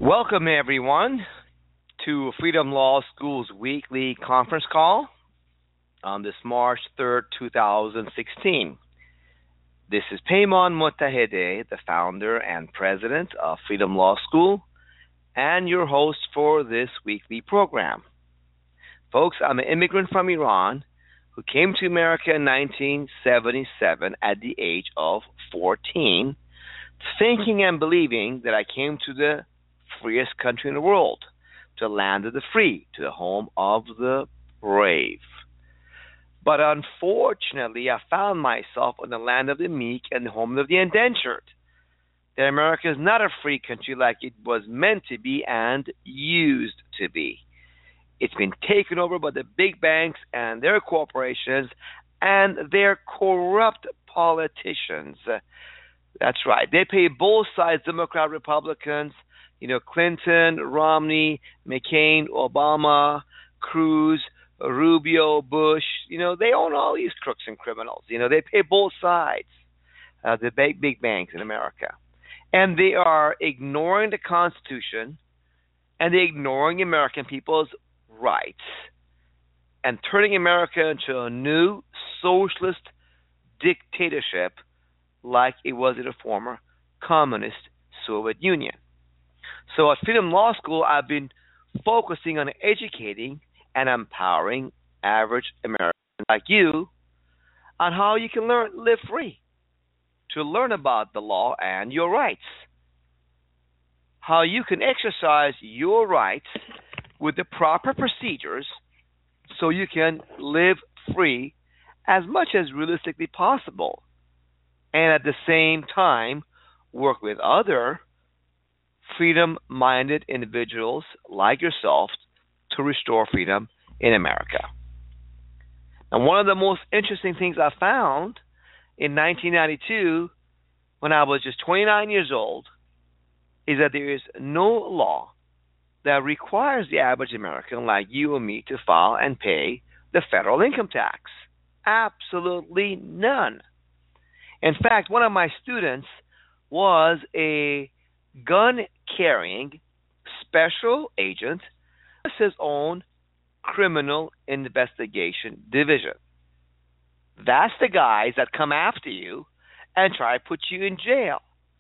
Welcome, everyone, to Freedom Law School's weekly conference call on this March 3rd, 2016. This is Payman Motahede, the founder and president of Freedom Law School, and your host for this weekly program. Folks, I'm an immigrant from Iran who came to America in 1977 at the age of 14, thinking and believing that I came to the freest country in the world, to the land of the free, to the home of the brave. But unfortunately, I found myself in the land of the meek and the home of the indentured. That America is not a free country like it was meant to be and used to be. It's been taken over by the big banks and their corporations and their corrupt politicians. That's right. They pay both sides, Democrat, Republicans, Clinton, Romney, McCain, Obama, Cruz, Rubio, Bush. They own all these crooks and criminals. They pay both sides, the big banks in America. And they are ignoring the Constitution, and they're ignoring American people's rights and turning America into a new socialist dictatorship like it was in a former communist Soviet Union. So at Freedom Law School, I've been focusing on educating and empowering average Americans like you on how you can live free, to learn about the law and your rights, how you can exercise your rights with the proper procedures so you can live free as much as realistically possible, and at the same time work with other freedom-minded individuals like yourself to restore freedom in America. And one of the most interesting things I found in 1992, when I was just 29 years old, is that there is no law that requires the average American like you or me to file and pay the federal income tax. Absolutely none. In fact, one of my students was a gun-carrying special agent with his own criminal investigation division. That's the guys that come after you and try to put you in jail,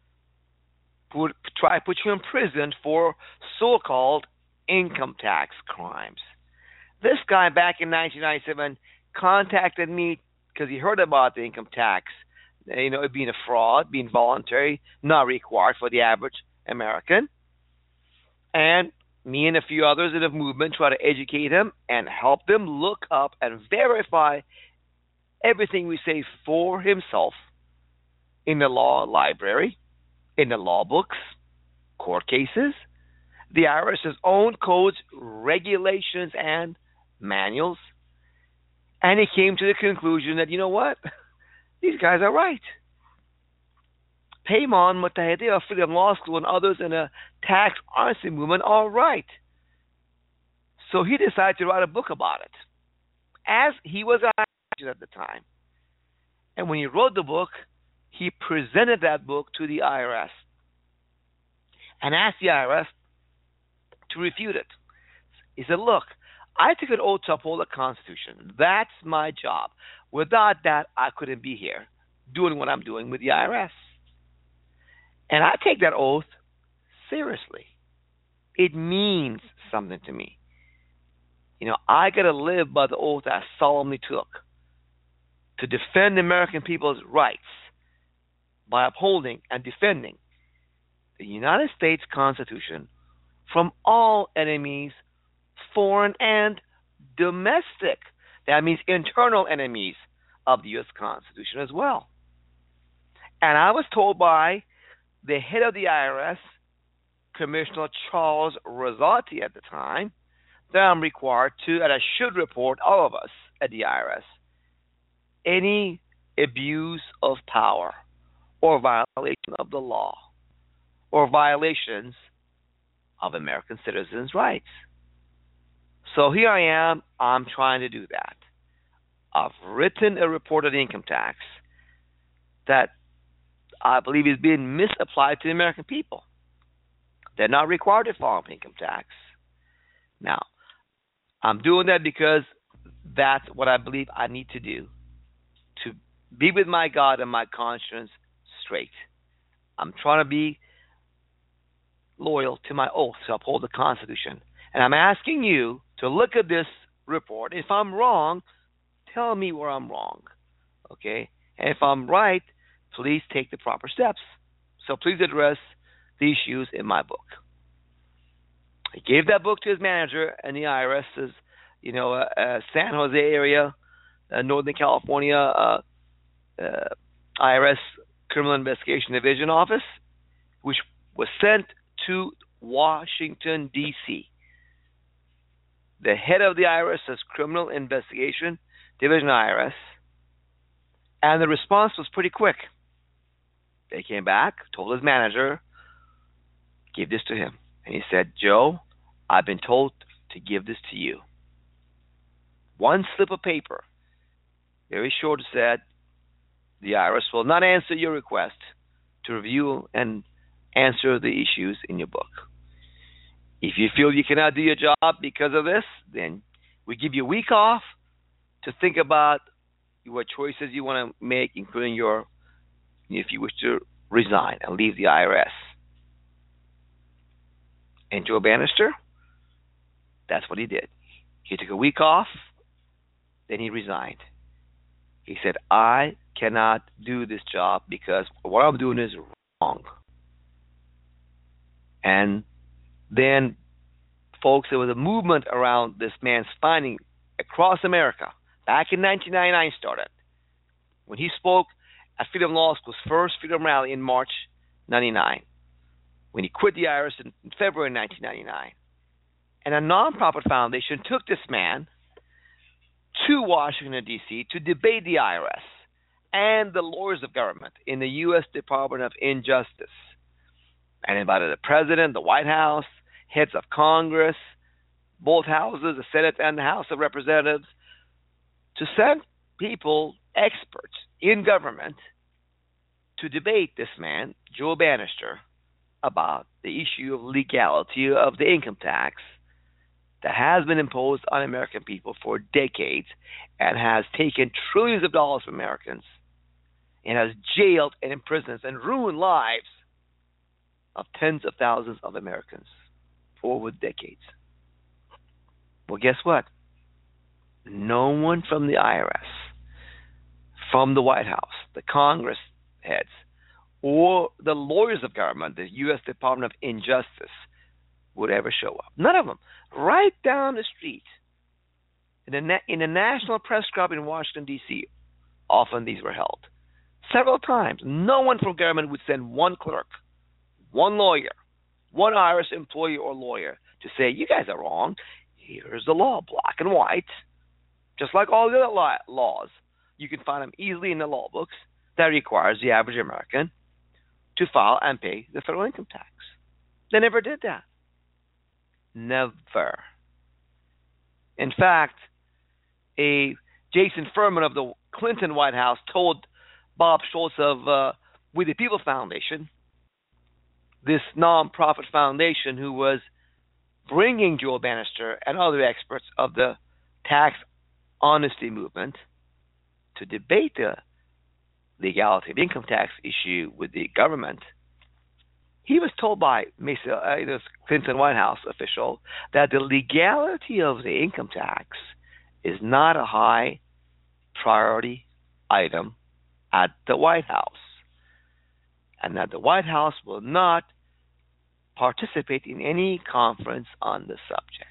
try to put you in prison for so-called income tax crimes. This guy back in 1997 contacted me because he heard about the income tax, it being a fraud, being voluntary, not required for the average American. And me and a few others in the movement try to educate him and help him look up and verify everything we say for himself in the law library, in the law books, court cases, the IRS's own codes, regulations, and manuals. And he came to the conclusion that, these guys are right. Payman Motahede of Freedom Law School and others in the tax honesty movement are right. So he decided to write a book about it, as he was at the time. And when he wrote the book, he presented that book to the IRS and asked the IRS to refute it. He said, look, I took an oath to uphold the Constitution. That's my job. Without that, I couldn't be here doing what I'm doing with the IRS. And I take that oath seriously. It means something to me. I got to live by the oath I solemnly took to defend the American people's rights by upholding and defending the United States Constitution from all enemies, foreign and domestic. That means internal enemies of the U.S. Constitution as well. And I was told by the head of the IRS, Commissioner Charles Rosati at the time, that I'm required to, and I should report all of us at the IRS, any abuse of power or violation of the law or violations of American citizens' rights. So here I am, I'm trying to do that. I've written a report on the income tax that I believe is being misapplied to the American people. They're not required to file income tax. Now, I'm doing that because that's what I believe I need to do to be with my God and my conscience straight. I'm trying to be loyal to my oath to uphold the Constitution. And I'm asking you to look at this report. If I'm wrong, tell me where I'm wrong. Okay? And if I'm right, please take the proper steps. So please address the issues in my book. He gave that book to his manager and the IRS's, San Jose area, Northern California IRS Criminal Investigation Division office, which was sent to Washington, D.C. The head of the IRS's Criminal Investigation Division IRS, and the response was pretty quick. They came back, told his manager, give this to him. And he said, Joe, I've been told to give this to you. One slip of paper, very short, said, the IRS will not answer your request to review and answer the issues in your book. If you feel you cannot do your job because of this, then we give you a week off to think about what choices you want to make, including if you wish to resign and leave the IRS. And Joe Bannister, that's what he did. He took a week off, then he resigned. He said, I cannot do this job because what I'm doing is wrong. And then, folks, there was a movement around this man's finding across America. Back in 1999 started, when he spoke at Freedom Law School's first Freedom Rally in March 99, when he quit the IRS in February 1999. And a nonprofit foundation took this man to Washington, D.C. to debate the IRS and the lawyers of government in the U.S. Department of Injustice, and invited the president, the White House, heads of Congress, both houses, the Senate and the House of Representatives, to send people, experts in government, to debate this man, Joe Bannister, about the issue of legality of the income tax that has been imposed on American people for decades and has taken trillions of dollars from Americans and has jailed and imprisoned and ruined lives of tens of thousands of Americans for over decades. Well, guess what? No one from the IRS, from the White House, the Congress heads, or the lawyers of government, the U.S. Department of Injustice, would ever show up. None of them. Right down the street, in a national press club in Washington, D.C., often these were held. Several times, no one from government would send one clerk, one lawyer, one IRS employee or lawyer to say, you guys are wrong. Here's the law, black and white. Just like all the other laws, you can find them easily in the law books that requires the average American to file and pay the federal income tax. They never did that. Never. In fact, Jason Furman of the Clinton White House told Bob Schultz of We the People Foundation, this nonprofit foundation who was bringing Joe Bannister and other experts of the tax honesty movement to debate the legality of income tax issue with the government. He was told by this Clinton White House official that the legality of the income tax is not a high priority item at the White House, and that the White House will not participate in any conference on the subject.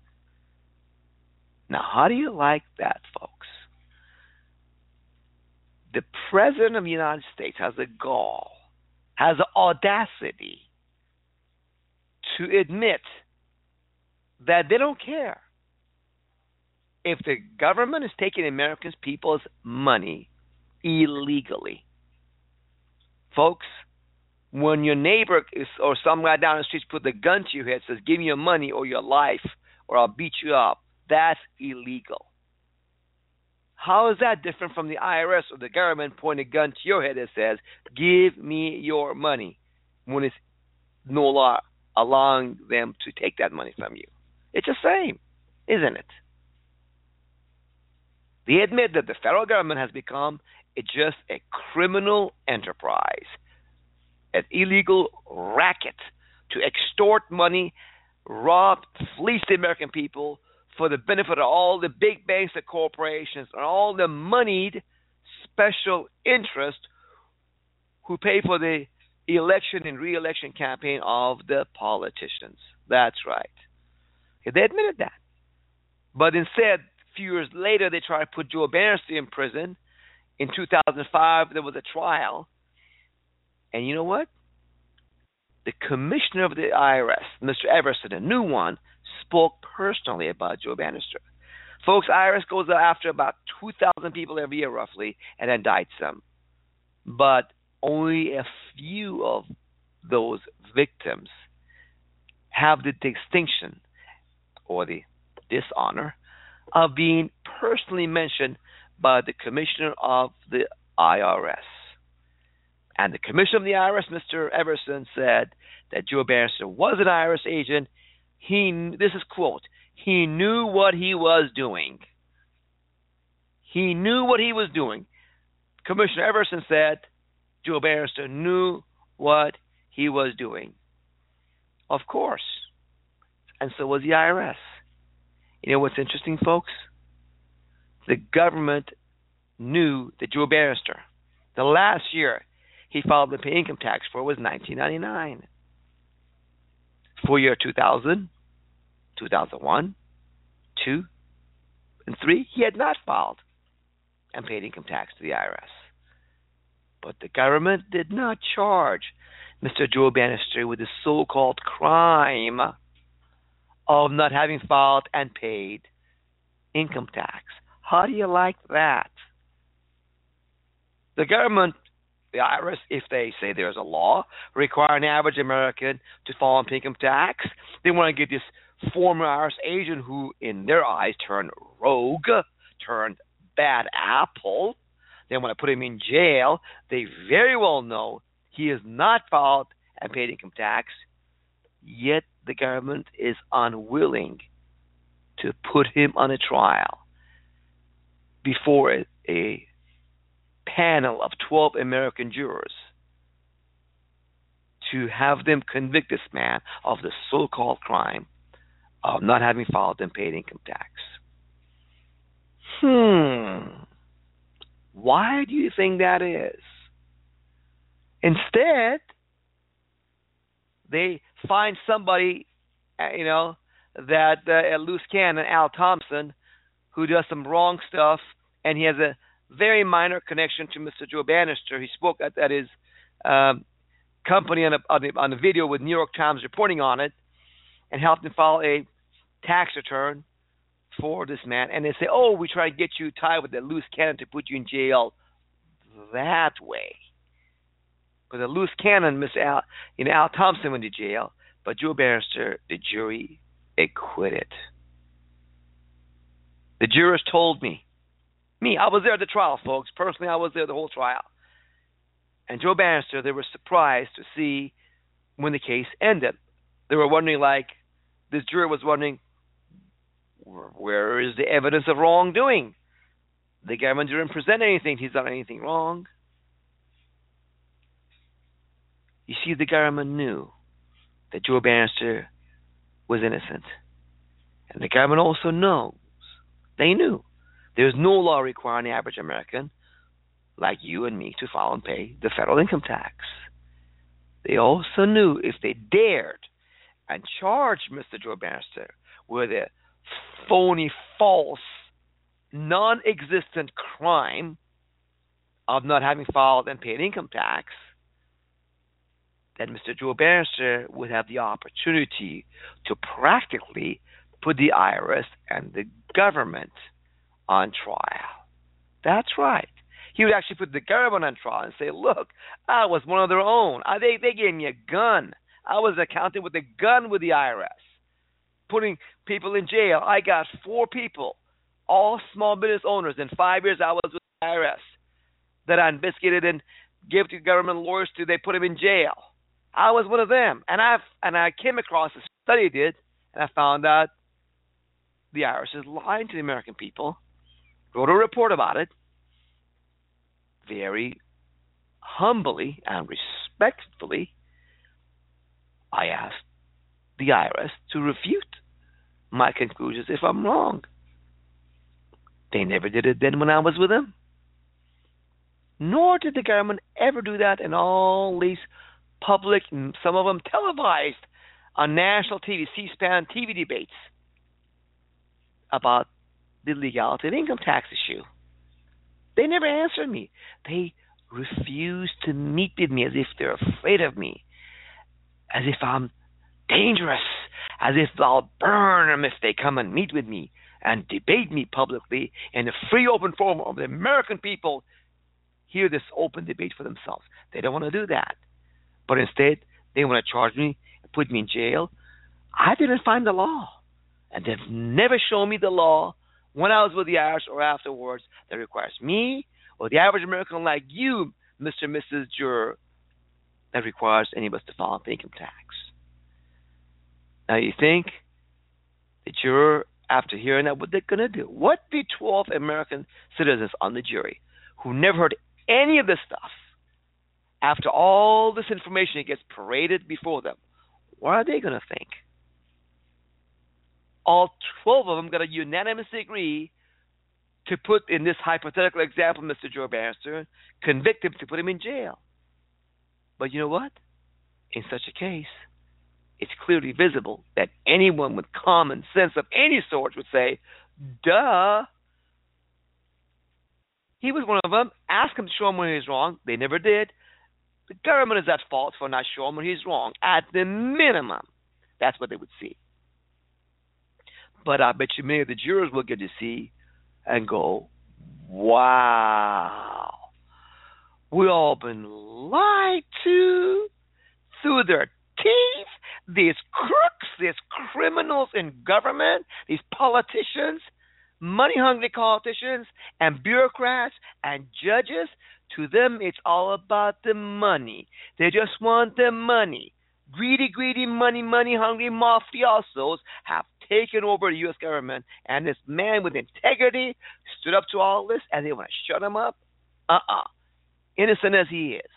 Now, how do you like that, folks? The President of the United States has the gall, has the audacity to admit that they don't care if the government is taking American people's money illegally. Folks, when your neighbor or some guy down the street put the gun to your head, says, give me your money or your life or I'll beat you up, that's illegal. How is that different from the IRS or the government pointing a gun to your head that says, give me your money, when it's no allowing them to take that money from you. It's the same, isn't it? They admit that the federal government has become just a criminal enterprise, an illegal racket to extort money, rob, fleece the American people for the benefit of all the big banks and corporations and all the moneyed special interests who pay for the election and re-election campaign of the politicians. That's right. They admitted that. But instead, a few years later, they tried to put Joe Bannister in prison. In 2005, there was a trial. And you know what? The commissioner of the IRS, Mr. Everson, a new one, spoke personally about Joe Bannister. Folks, IRS goes after about 2,000 people every year, roughly, and indicts them. But only a few of those victims have the distinction or the dishonor of being personally mentioned by the commissioner of the IRS. And the commissioner of the IRS, Mr. Everson, said that Joe Bannister was an IRS agent. This is quote, he knew what he was doing. He knew what he was doing. Commissioner Everson said Joe Bannister knew what he was doing. Of course. And so was the IRS. You know what's interesting, folks? The government knew that Joe Bannister, the last year he filed to pay income tax for was 1999. For year 2000, 2001, 2, and 3, he had not filed and paid income tax to the IRS. But the government did not charge Mr. Joe Bannister with the so-called crime of not having filed and paid income tax. How do you like that? The government, the IRS, if they say there's a law requiring an average American to file and pay income tax, they want to get this former IRS agent who, in their eyes, turned rogue, turned bad apple. They want to put him in jail. They very well know he has not filed and paid income tax, yet the government is unwilling to put him on a trial before a panel of 12 American jurors to have them convict this man of the so-called crime of not having filed and paid income tax. Why do you think that is? Instead, they find somebody, that a loose cannon, Al Thompson, who does some wrong stuff, and he has a very minor connection to Mr. Joe Bannister. He spoke at his company on a video with New York Times reporting on it, and helped him file a tax return for this man. And they say, "Oh, we try to get you tied with a loose cannon to put you in jail that way." Because a loose cannon, Al Thompson went to jail, but Joe Bannister, the jury acquitted. The jurors told me, I was there at the trial, folks. Personally, I was there the whole trial. And Joe Bannister, they were surprised to see when the case ended. They were wondering, this jury was wondering, where is the evidence of wrongdoing? The government didn't present anything. He's done anything wrong. You see, the government knew that Joe Bannister was innocent. And the government also knows, they knew, there's no law requiring the average American like you and me to file and pay the federal income tax. They also knew if they dared and charged Mr. Joe Bannister with a phony, false, non-existent crime of not having filed and paid income tax, that Mr. Joe Bannister would have the opportunity to practically put the IRS and the government on trial. That's right. He would actually put the government on trial and say, "Look, I was one of their own. They gave me a gun. I was accounting with a gun with the IRS, putting people in jail. I got 4 people, all small business owners. In 5 years, I was with the IRS that I investigated and gave to government lawyers they put him in jail. I was one of them, and I came across a study I did, and I found out the Irish is lying to the American people. Wrote a report about it, very humbly and respectfully. I asked the IRS to refute my conclusions if I'm wrong. They never did it then when I was with them. Nor did the government ever do that in all these public, some of them televised on national TV, C-SPAN TV debates about the legality of the income tax issue. They never answered me. They refused to meet with me as if they're afraid of me, as if I'm dangerous, as if I'll burn them if they come and meet with me and debate me publicly in a free, open forum of the American people. Hear this open debate for themselves. They don't want to do that. But instead, they want to charge me and put me in jail. I didn't find the law. And they've never shown me the law when I was with the Irish or afterwards that requires me or the average American like you, Mr. and Mrs. Juror, that requires any of us to file the income tax. Now you think the juror, after hearing that, what they're going to do? What the 12 American citizens on the jury who never heard any of this stuff, after all this information that gets paraded before them, what are they going to think? All 12 of them got to unanimously agree to put, in this hypothetical example, Mr. Joe Bannister, convict him to put him in jail. But you know what? In such a case, it's clearly visible that anyone with common sense of any sort would say, duh. He was one of them. Ask him to show him when he's wrong. They never did. The government is at fault for not showing him when he's wrong. At the minimum, that's what they would see. But I bet you many of the jurors will get to see and go, wow, we all been lied to through their teeth. These crooks, these criminals in government, these politicians, money-hungry politicians and bureaucrats and judges, to them it's all about the money. They just want the money. Greedy, money-hungry mafiosos have taken over the U.S. government, and this man with integrity stood up to all this, and they want to shut him up? Innocent as he is.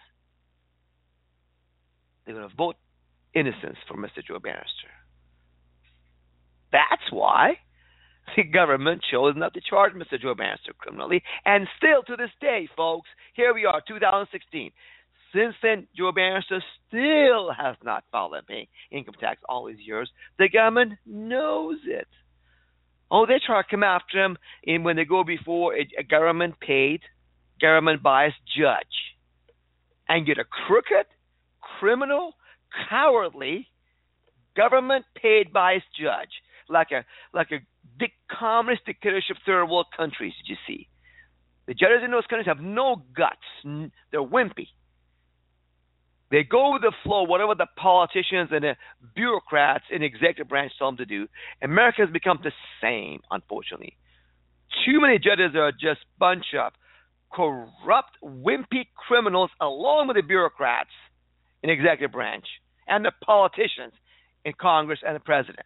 They're going to vote innocence for Mr. Joe Bannister. That's why the government chose not to charge Mr. Joe Bannister criminally, and still to this day, folks, here we are, 2016. Since then, Joe Bannister still has not filed and paying income tax all these years. The government knows it. Oh, they try to come after him when they go before a government-paid, government-biased judge and get a crooked, criminal, cowardly, government-paid biased judge, like a communist dictatorship third world countries. Did you see? The judges in those countries have no guts. They're wimpy. They go with the flow, whatever the politicians and the bureaucrats in the executive branch tell them to do. America has become the same, unfortunately. Too many judges are just a bunch of corrupt, wimpy criminals, along with the bureaucrats in the executive branch and the politicians in Congress and the president.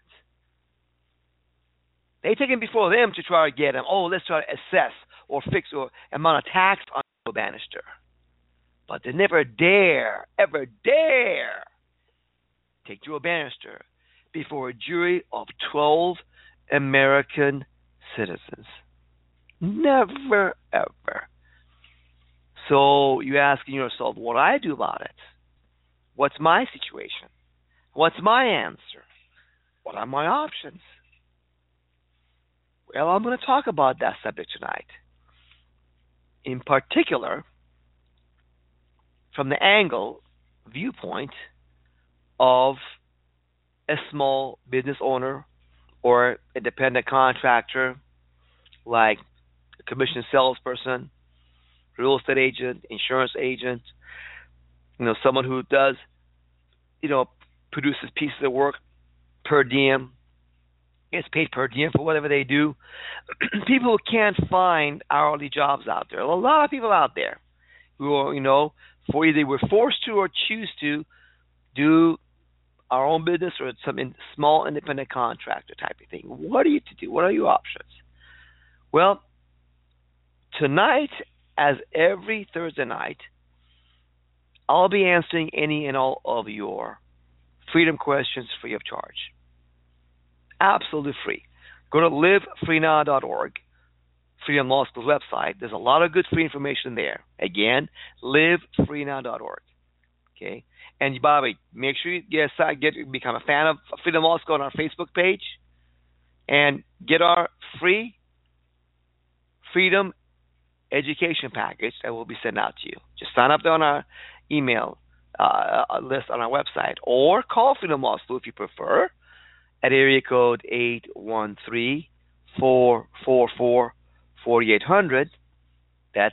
They take him before them to try to get him. Oh, let's try to assess or fix or amount of tax on Joe Bannister. But they never dare, ever dare take Joe Bannister before a jury of 12 American citizens. Never, ever. So you're asking yourself, what do I do about it? What's my situation? What's my answer? What are my options? Well, I'm going to talk about that subject tonight. In particular, from the viewpoint of a small business owner or independent contractor, like a commissioned salesperson, real estate agent, insurance agent, someone who does, produces pieces of work per diem, gets paid per diem for whatever they do. People who can't find hourly jobs out there. A lot of people out there who are, for either were forced to or choose to do our own business, or some small independent contractor type of thing? What are you to do? What are your options? Well, tonight, as every Thursday night, I'll be answering any and all of your freedom questions free of charge. Absolutely free. Go to livefreenow.org, Freedom Law School's website. There's a lot of good free information there. Again, livefreenow.org. Okay? And by the way, make sure you become a fan of Freedom Law School on our Facebook page and get our free Freedom education package that will be sent out to you. Just sign up on our email list on our website, or call Freedom Law School if you prefer at area code 813-444-4800. That's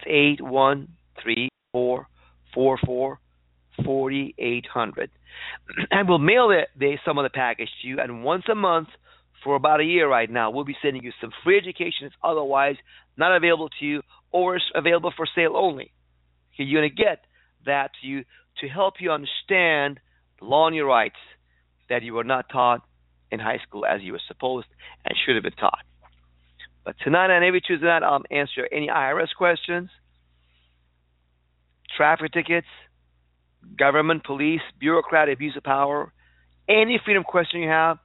813-444-4800. And we'll mail some of the package to you, and once a month for about a year right now, we'll be sending you some free education that's otherwise not available to you, or is available for sale only. Okay, you're going to get that to you to help you understand the law and your rights that you were not taught in high school as you were supposed and should have been taught. But tonight and every Tuesday night, I'll answer any IRS questions, traffic tickets, government, police, bureaucrat, abuse of power, any freedom question you have.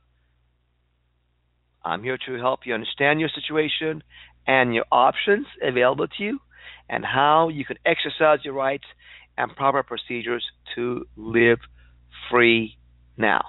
I'm here to help you understand your situation and your options available to you, and how you can exercise your rights and proper procedures to live free now.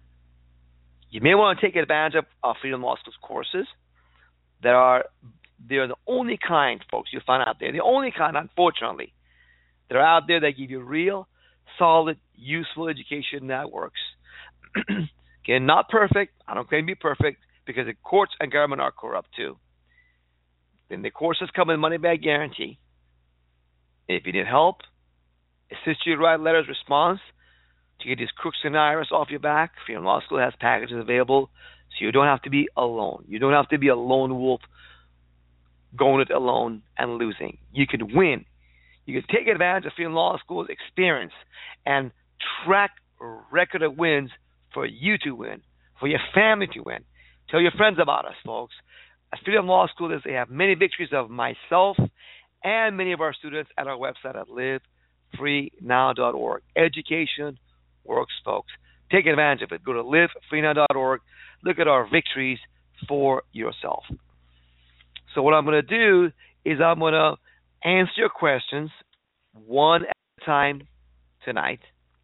You may want to take advantage of Freedom Law School's courses. They're the only kind, folks, you'll find out there. The only kind, unfortunately, that are out there that give you real, solid, useful education that works. Again, not perfect. I don't claim to be perfect, because the courts and government are corrupt too. Then the courses come with money-back guarantee. If you need help, assist you to write letters of response to get these crooks and IRS off your back, Freedom Law School has packages available, so you don't have to be alone. You don't have to be a lone wolf going it alone and losing. You can win. You can take advantage of Freedom Law School's experience and track record of wins for you to win, for your family to win. Tell your friends about us, folks. At Freedom Law School, they have many victories of myself and many of our students at our website at livefreenow.org. Education works, folks. Take advantage of it. Go to livefreenow.org. Look at our victories for yourself. So what I'm going to do is I'm going to answer your questions one at a time tonight.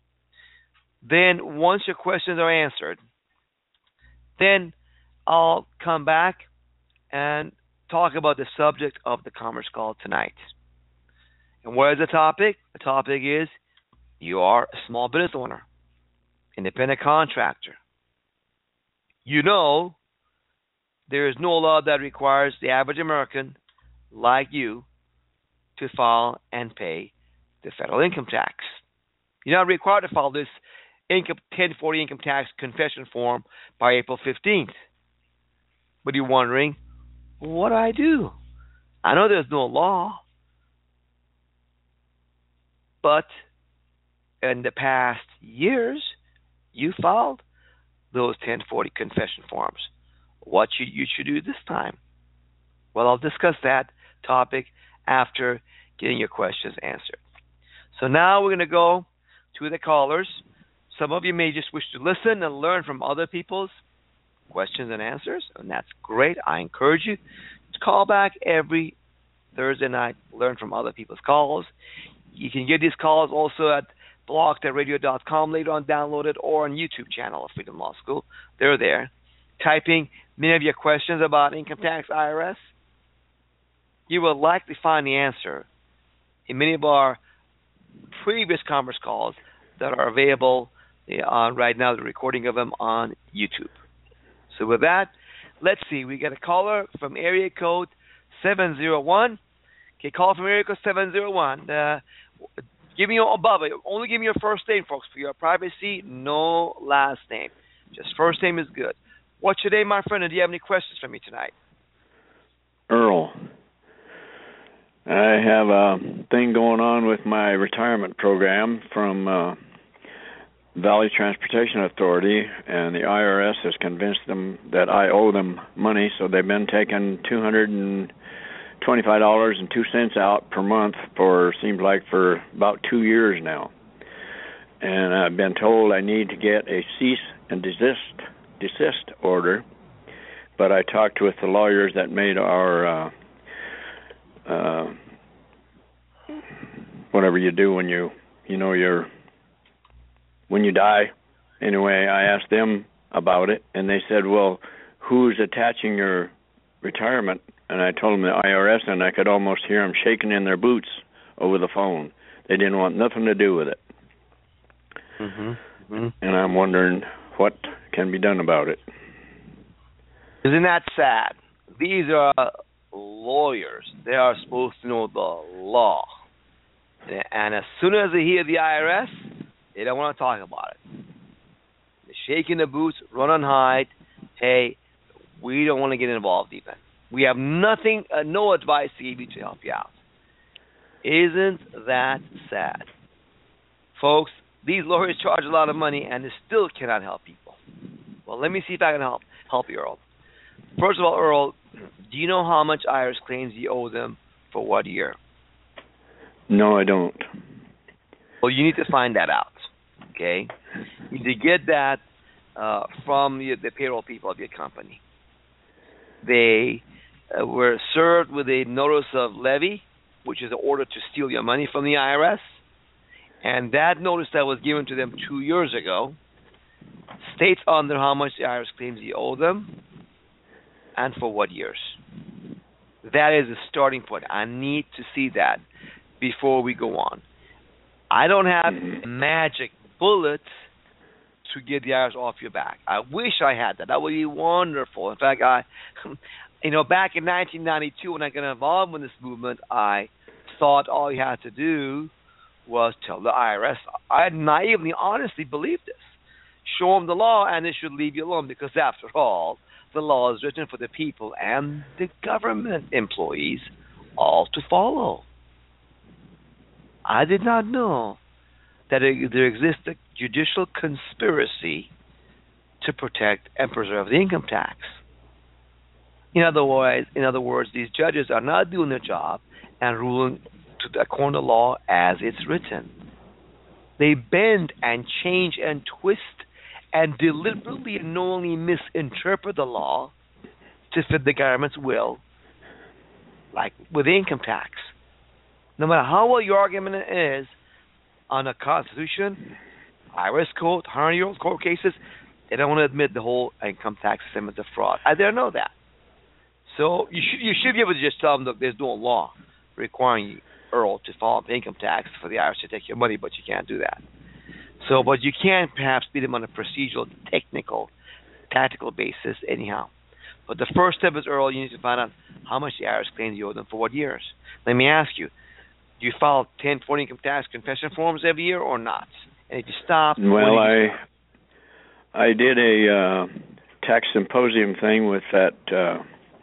Then once your questions are answered, then I'll come back and talk about the subject of the conference call tonight. And what is the topic? The topic is you are a small business owner, independent contractor. You know there is no law that requires the average American like you to file and pay the federal income tax. You're not required to file this 1040 income tax confession form by April 15th. But you're wondering, what do I do? I know there's no law, but in the past years, you filed those 1040 confession forms. What you should do this time? Well, I'll discuss that topic after getting your questions answered. So now we're going to go to the callers. Some of you may just wish to listen and learn from other people's questions and answers, and that's great. I encourage you to call back every Thursday night, learn from other people's calls. You can get these calls also at blog.radio.com, later on download it, or on YouTube channel of Freedom Law School. They're there. Typing many of your questions about income tax, IRS, you will likely find the answer in many of our previous conference calls that are available right now, the recording of them on YouTube. So with that, let's see. We got a caller from area code 701. Okay, call from area code 701. Give me only give me your first name, folks, for your privacy. No last name. Just first name is good. What's your name, my friend, and do you have any questions for me tonight? Earl. I have a thing going on with my retirement program from Valley Transportation Authority, and the IRS has convinced them that I owe them money, so they've been taking $225.02 out per month seems like for about 2 years now. And I've been told I need to get a cease and desist order, but I talked with the lawyers that made our whatever you do when when you die. Anyway, I asked them about it, and they said, well, who's attaching your retirement? And I told them the IRS, and I could almost hear them shaking in their boots over the phone. They didn't want nothing to do with it. And I'm wondering what can be done about it. Isn't that sad? These are lawyers. They are supposed to know the law. And as soon as they hear the IRS, they don't want to talk about it. They're shaking the boots, run and hide. Hey, we don't want to get involved even. We have nothing, no advice to give you to help you out. Isn't that sad? Folks, these lawyers charge a lot of money and they still cannot help people. Well, let me see if I can help you, Earl. First of all, Earl, do you know how much IRS claims you owe them for what year? No, I don't. Well, you need to find that out, okay? You need to get that from the payroll people of your company. They were served with a notice of levy, which is an order to steal your money from the IRS. And that notice that was given to them 2 years ago states on there how much the IRS claims you owe them and for what years. That is the starting point. I need to see that before we go on. I don't have magic bullets to get the IRS off your back. I wish I had that. That would be wonderful. In fact, back in 1992 when I got involved in this movement, I thought all you had to do was tell the IRS. I naively, honestly believed this. Show them the law and they should leave you alone because after all, the law is written for the people and the government employees all to follow. I did not know that there exists a judicial conspiracy to protect and preserve the income tax. In other words, these judges are not doing their job and ruling according to law as it's written. They bend and change and twist and deliberately and knowingly misinterpret the law to fit the government's will, like with income tax. No matter how well your argument is on the Constitution, IRS code, 100-year-old court cases, they don't want to admit the whole income tax system is a fraud. I didn't know that. So you should be able to just tell them that there's no law requiring you, Earl, to file up income tax for the IRS to take your money, but you can't do that. So, but you can perhaps beat them on a procedural, technical, tactical basis anyhow. But the first step is, Earl, you need to find out how much the IRS claims you owe them for what years. Let me ask you, do you file 10, 20 income tax confession forms every year or not? And if you stop... Well, I did a tax symposium thing with that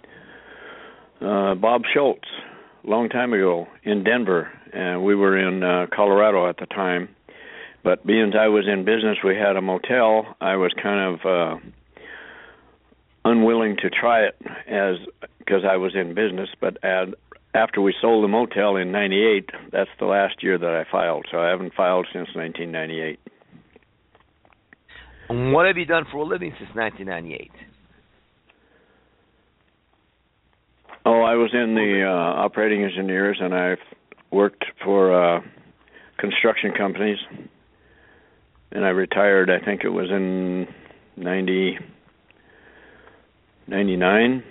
Bob Schultz a long time ago in Denver, and we were in Colorado at the time. But being I was in business, we had a motel. I was kind of unwilling to try it because I was in business. But after we sold the motel in '98, that's the last year that I filed. So I haven't filed since 1998. And what have you done for a living since 1998? Oh, I was in the operating engineers, and I've worked for construction companies. And I retired, I think it was in 99.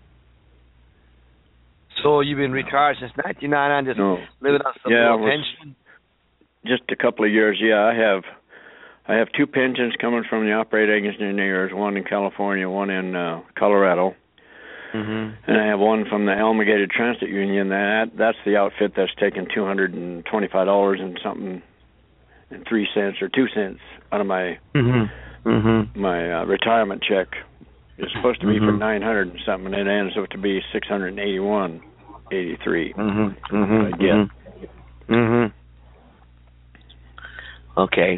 So you've been retired since 99 and just living on some little pension? Just a couple of years, yeah. I have two pensions coming from the operating engineers, one in California, one in Colorado. Mm-hmm. And I have one from the Elmigated Transit Union. That's the outfit that's taken $225 and something, and 3 cents or 2 cents out of my my retirement check. It's supposed to be for $900 and something, and it ends up to be $681.83. Okay.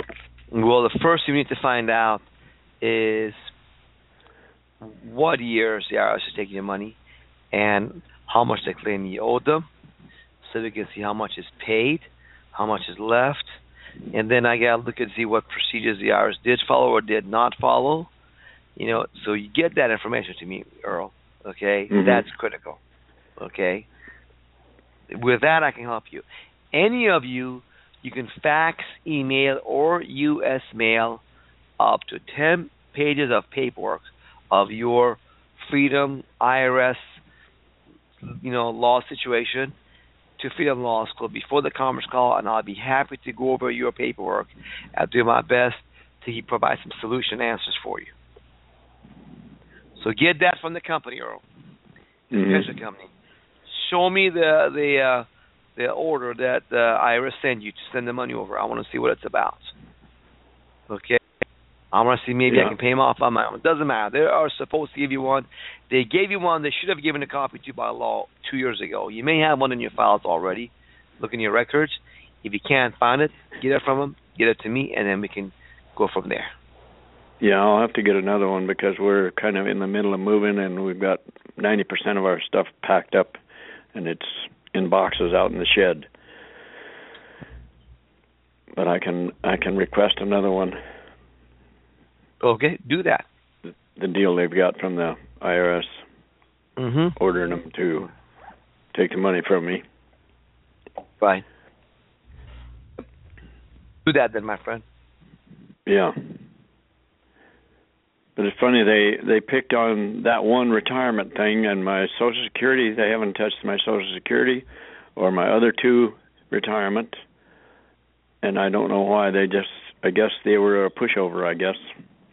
Well, the first thing you need to find out is what years the IRS is taking your money and how much they claim you owe them, so we can see how much is paid, how much is left, and then I got to look and see what procedures the IRS did follow or did not follow. So you get that information to me, Earl. Okay, That's critical. Okay, with that I can help you. Any of you can fax, email, or U.S. mail up to 10 pages of paperwork of your Freedom IRS, law situation to Freedom Law School before the conference call, and I'll be happy to go over your paperwork. I'll do my best to provide some solution answers for you. So get that from the company, Earl, the pension company. Show me the order that the IRS sent you to send the money over. I want to see what it's about. Okay. I want to see maybe I can pay them off on my own. It doesn't matter. They are supposed to give you one. They gave you one. They should have given a copy to you by law 2 years ago. You may have one in your files already. Look in your records. If you can't find it, get it from them. Get it to me, and then we can go from there. Yeah, I'll have to get another one because we're kind of in the middle of moving, and we've got 90% of our stuff packed up, and it's in boxes out in the shed. But I can request another one. Okay, do that. The deal they've got from the IRS, ordering them to take the money from me. Fine. Do that then, my friend. Yeah. But it's funny, they picked on that one retirement thing, and my Social Security, they haven't touched my Social Security or my other two retirement, and I don't know why. I guess they were a pushover, I guess.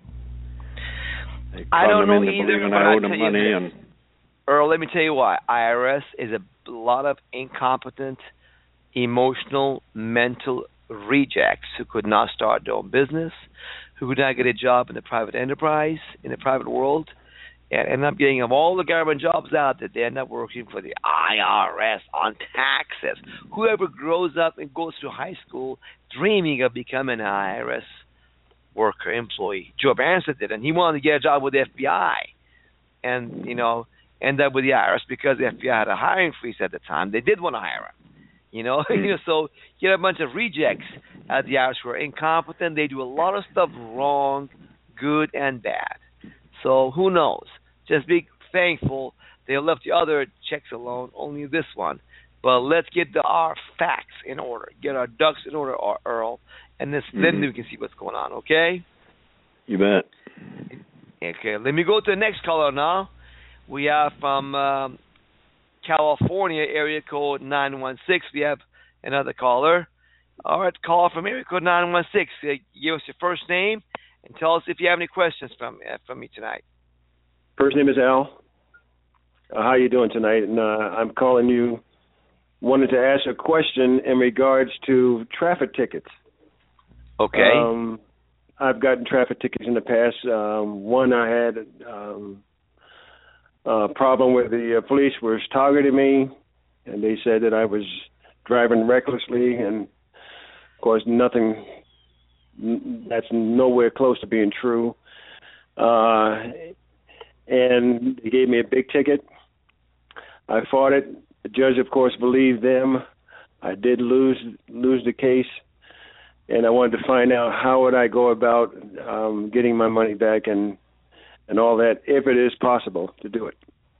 I don't know either, but I owed them money. Earl, let me tell you why. IRS is a lot of incompetent, emotional, mental rejects who could not start their own business, who could not get a job in the private enterprise, in the private world, and end up getting all the government jobs out there. They end up working for the IRS on taxes. Whoever grows up and goes to high school dreaming of becoming an IRS worker, employee. Joe Barronson did, and he wanted to get a job with the FBI and, end up with the IRS because the FBI had a hiring freeze at the time. They did want to hire him, so you get a bunch of rejects at the IRS who are incompetent. They do a lot of stuff wrong, good and bad. So who knows? Just be thankful they left the other checks alone, only this one. But let's get our facts in order, get our ducks in order, Earl, and then we can see what's going on, okay? You bet. Okay, let me go to the next caller now. We have from California, area code 916. We have another caller. All right, caller from area code 916. Give us your first name and tell us if you have any questions from me tonight. First name is Al. How you doing tonight? And I'm calling you. Wanted to ask a question in regards to traffic tickets. Okay. I've gotten traffic tickets in the past. One I had a problem where the police was targeting me, and they said that I was driving recklessly, and of course nothing. That's nowhere close to being true. And they gave me a big ticket. I fought it. The judge, of course, believed them. I did lose the case, and I wanted to find out how would I go about getting my money back and all that, if it is possible to do it.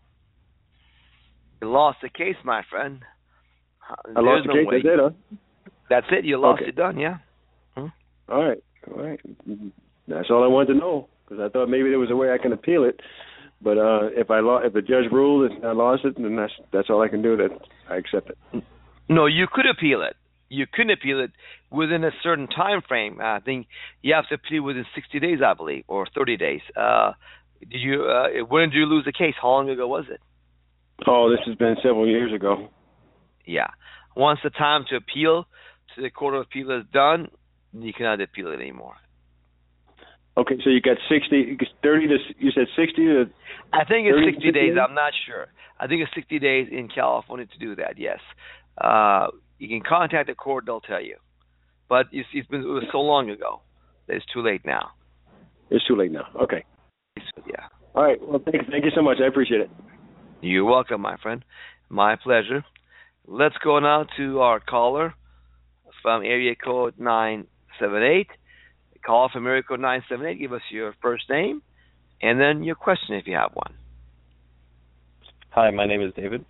You lost the case, my friend. I lost the case. That's it, huh? That's it. You lost it done, yeah. All right. That's all I wanted to know, because I thought maybe there was a way I can appeal it. But if the judge ruled and I lost it, then that's all I can do. That I accept it. No, you could appeal it. You couldn't appeal it within a certain time frame. I think you have to appeal within 60 days, I believe, or 30 days. Did you? When did you lose the case? How long ago was it? Oh, this has been several years ago. Yeah. Once the time to appeal to the Court of Appeal is done, you cannot appeal it anymore. Okay, so you got 30 to, you said 60 to... I think it's 60 days. I'm not sure. I think it's 60 days in California to do that, yes. You can contact the court, they'll tell you. But it was so long ago. It's too late now. It's too late now. Okay. Yeah. All right. Well, thank you so much. I appreciate it. You're welcome, my friend. My pleasure. Let's go now to our caller from area code 978. Call from area code 978. Give us your first name and then your question if you have one. Hi, my name is David.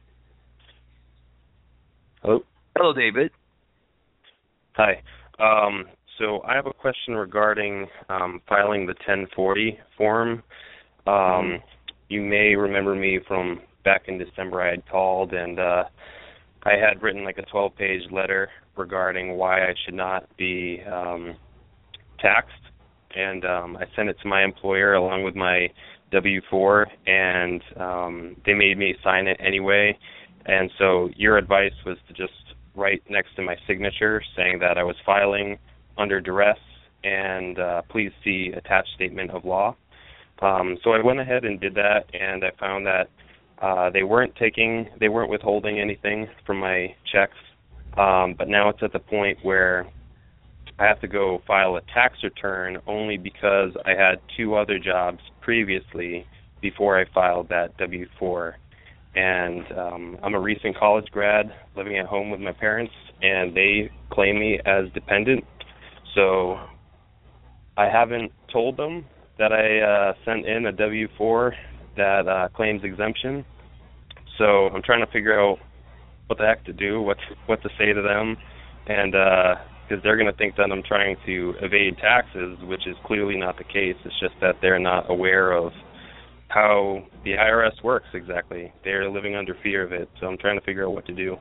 Hello? Hello, David. Hi. So I have a question regarding filing the 1040 form. You may remember me from back in December. I had called and I had written like a 12-page letter regarding why I should not be taxed. And I sent it to my employer along with my W-4, and they made me sign it anyway. And so your advice was to just write next to my signature saying that I was filing under duress and please see attached statement of law. So I went ahead and did that, and I found that they weren't withholding anything from my checks, but now it's at the point where I have to go file a tax return only because I had 2 other jobs previously before I filed that W-4. And I'm a recent college grad living at home with my parents, and they claim me as dependent. So I haven't told them that I sent in a W-4 that claims exemption. So I'm trying to figure out what the heck to do, what to say to them, and because they're going to think that I'm trying to evade taxes, which is clearly not the case. It's just that they're not aware of how the IRS works exactly. They're living under fear of it, so I'm trying to figure out what to do.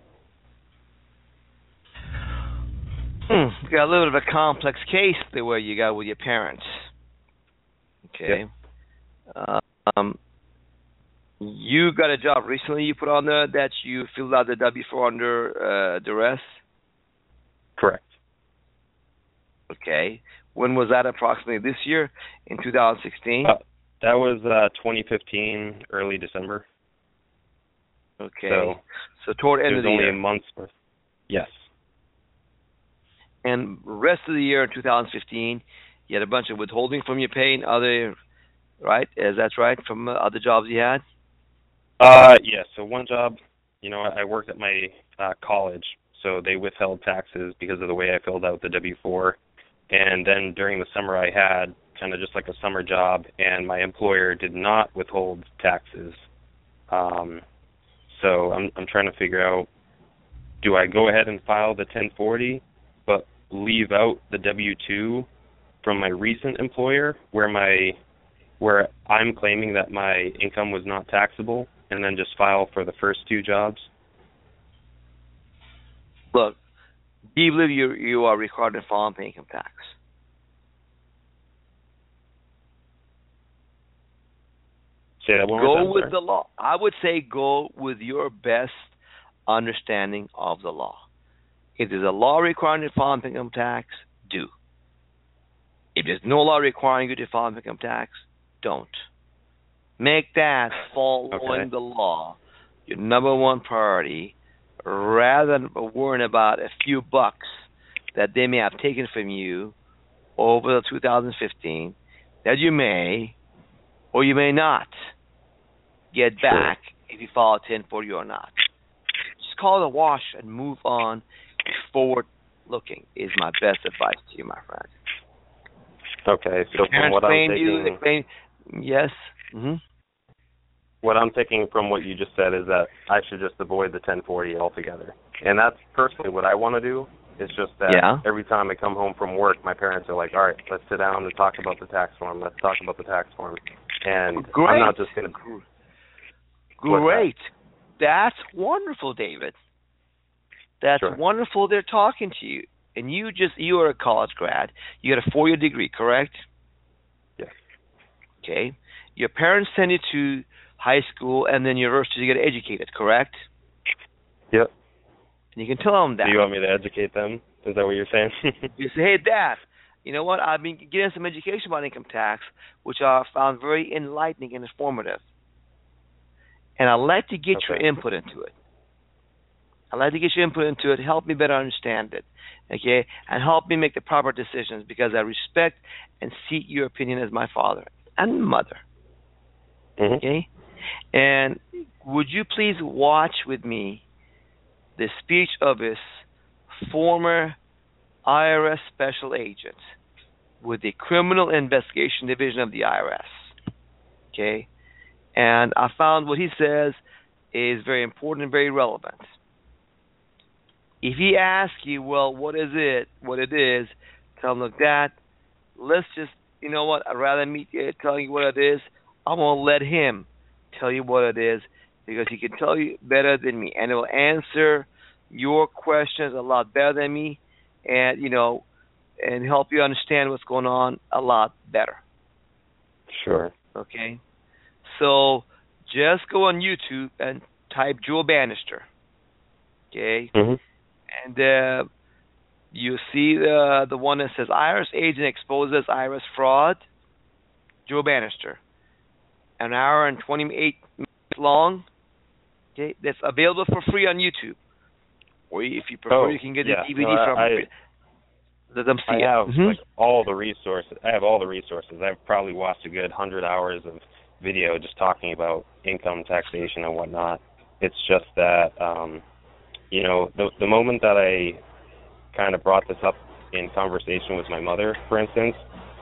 You got a little bit of a complex case the way you got with your parents. Okay. Yep. You got a job recently you put on there that you filled out the W-4 under duress? Correct. Okay. When was that approximately? This year? In 2016? That was 2015, early December. Okay. So toward the end of the year. It was only a month's worth. Yes. And rest of the year in 2015, you had a bunch of withholding from your pay and other, right? That's right, from other jobs you had? Yes. So one job, I worked at my college, so they withheld taxes because of the way I filled out the W-4. And then during the summer I had kind of just like a summer job, and my employer did not withhold taxes. So I'm trying to figure out, do I go ahead and file the 1040, but leave out the W-2 from my recent employer where I'm claiming that my income was not taxable, and then just file for the first 2 jobs? Look, do you believe you are required to file and pay income tax? Say that one more time, go with the law. I would say go with your best understanding of the law. If there's a law requiring you to file income tax, do. If there's no law requiring you to file income tax, don't. Make that following the law your number one priority, rather than worrying about a few bucks that they may have taken from you over the 2015 that you may or you may not get back if you file 1040 or not. Just call it a wash and move on. Forward looking is my best advice to you, my friend. Okay, so from what I'm thinking, yes. Mm-hmm. What I'm thinking from what you just said is that I should just avoid the 1040 altogether. And that's personally what I want to do. It's just that every time I come home from work, my parents are like, all right, let's sit down and talk about the tax form. Let's talk about the tax form. And I'm not just going to... Great. That's wonderful, David. That's wonderful they're talking to you. And you are a college grad. You got a 4-year degree, correct? Yes. Okay. Your parents send you to high school and then university to get educated, correct? Yep. And you can tell them that. Do you want me to educate them? Is that what you're saying? You say, hey, Dad, you know what? I've been getting some education about income tax, which I found very enlightening and informative. And I'd like to get your input into it. I'd like to get your input into it. Help me better understand it. okay, and help me make the proper decisions because I respect and seek your opinion as my father and mother. Okay? And would you please watch with me the speech of his former IRS special agent with the Criminal Investigation Division of the IRS. Okay? And I found what he says is very important and very relevant. If he asks you, well, what it is, tell him, look, Dad, let's just, you know what, I'd rather me tell you what it is. I'm going to let him tell you what it is because he can tell you better than me. And it will answer your questions a lot better than me and, you know, and help you understand what's going on a lot better. Sure. Okay? So just go on YouTube and type Joe Bannister. Okay? And you see the one that says IRS agent exposes IRS fraud. Joe Bannister. An hour and 28 minutes long. Okay? That's available for free on YouTube. Or if you prefer, you can get the DVD from let them see I have like all the resources. I have all the resources. I've probably watched a good 100 hours of video just talking about income taxation and whatnot. It's just that, you know, the moment that I kind of brought this up in conversation with my mother, for instance,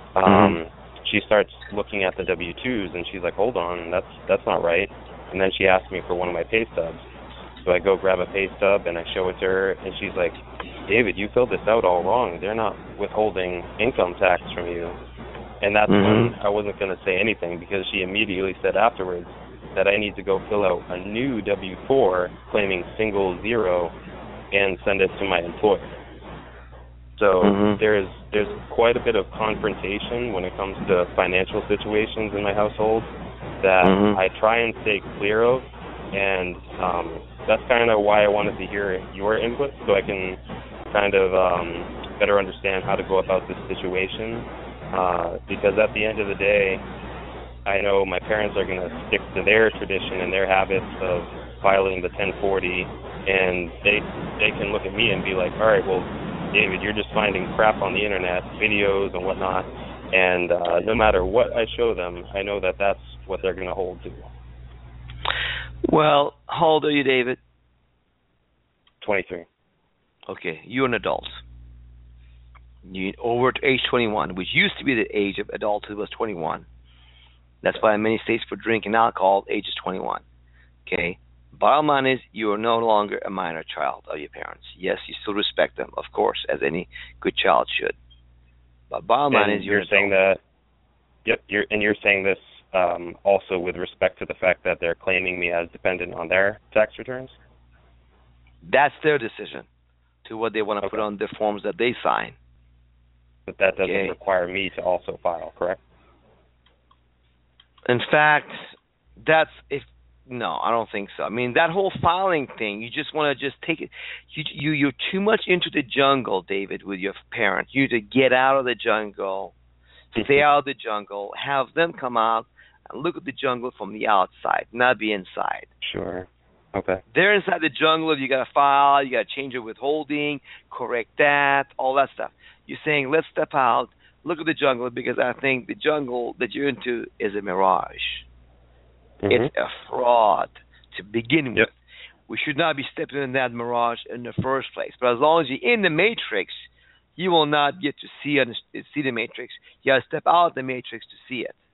she starts looking at the W-2s and she's like, hold on, that's not right. And then she asked me for one of my pay stubs. So I go grab a pay stub and I show it to her, and she's like, David, you filled this out all wrong. They're not withholding income tax from you. And that's when I wasn't going to say anything because she immediately said afterwards that I need to go fill out a new W-4 claiming single zero and send it to my employer. So there's quite a bit of confrontation when it comes to financial situations in my household that I try and stay clear of, and that's kind of why I wanted to hear your input so I can kind of better understand how to go about this situation. Because at the end of the day, I know my parents are going to stick to their tradition and their habits of filing the 1040, and they can look at me and be like, all right, well, David, you're just finding crap on the internet, videos and whatnot, and no matter what I show them, I know that that's what they're going to hold to. Well, how old are you, David? 23. Okay, you're an adult. You're over to age 21, which used to be the age of adulthood was 21. That's why in many states for drinking alcohol, age is 21. Okay? Bottom line is you are no longer a minor child of your parents. Yes, you still respect them, of course, as any good child should. But bottom line is you're saying that. Yep, you're saying this also with respect to the fact that they're claiming me as dependent on their tax returns? That's their decision to what they want to put on the forms that they sign. But that doesn't require me to also file, correct? In fact, no, I don't think so. I mean, that whole filing thing, you just want to just take it. You're too much into the jungle, David, with your parents. You need to get out of the jungle, stay out of the jungle, have them come out and look at the jungle from the outside, not be inside. Sure. Okay. They're inside the jungle. You got to file. You got to change your withholding, correct that, all that stuff. You're saying, let's step out, look at the jungle, because I think the jungle that you're into is a mirage. It's a fraud to begin with. We should not be stepping in that mirage in the first place. But as long as you're in the matrix, you will not get to see the matrix. You got to step out of the matrix to see it.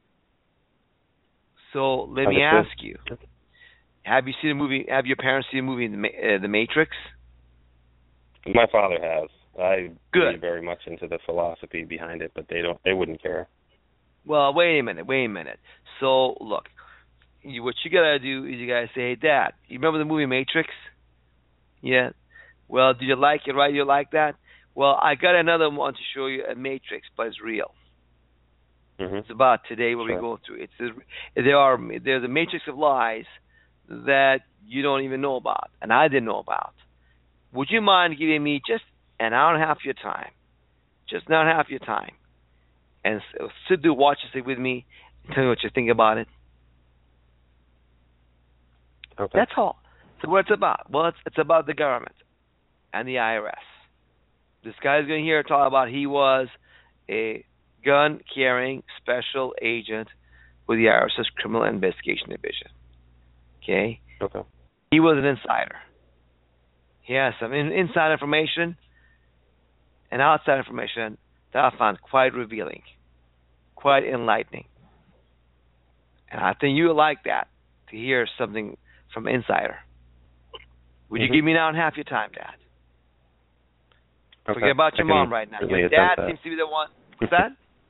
So let me ask you: have you seen a movie? Have your parents seen a movie, The Matrix? My father has. I believe very much into the philosophy behind it, but they wouldn't care. Well, wait a minute. So look. What you gotta do is you gotta say, hey, Dad, you remember the movie Matrix? Yeah. Well, did you like it, right? You like that? Well, I got another one to show you, a Matrix, but it's real. It's about today what we go through. There's a matrix of lies that you don't even know about, and I didn't know about. Would you mind giving me just an hour and a half of your time? Just an hour and a half of your time. And sit there, watch it with me, and tell me what you think about it. Okay. That's all. So what's it about? Well, it's about the government and the IRS. This guy's going to hear talk about he was a gun-carrying special agent with the IRS's Criminal Investigation Division. Okay? Okay. He was an insider. He has some inside information and outside information that I found quite revealing, quite enlightening. And I think you would like that, to hear something from an insider. Would you give me an hour and a half your time, Dad? Okay. Forget about your mom right now. Your dad seems to be the one. What's that?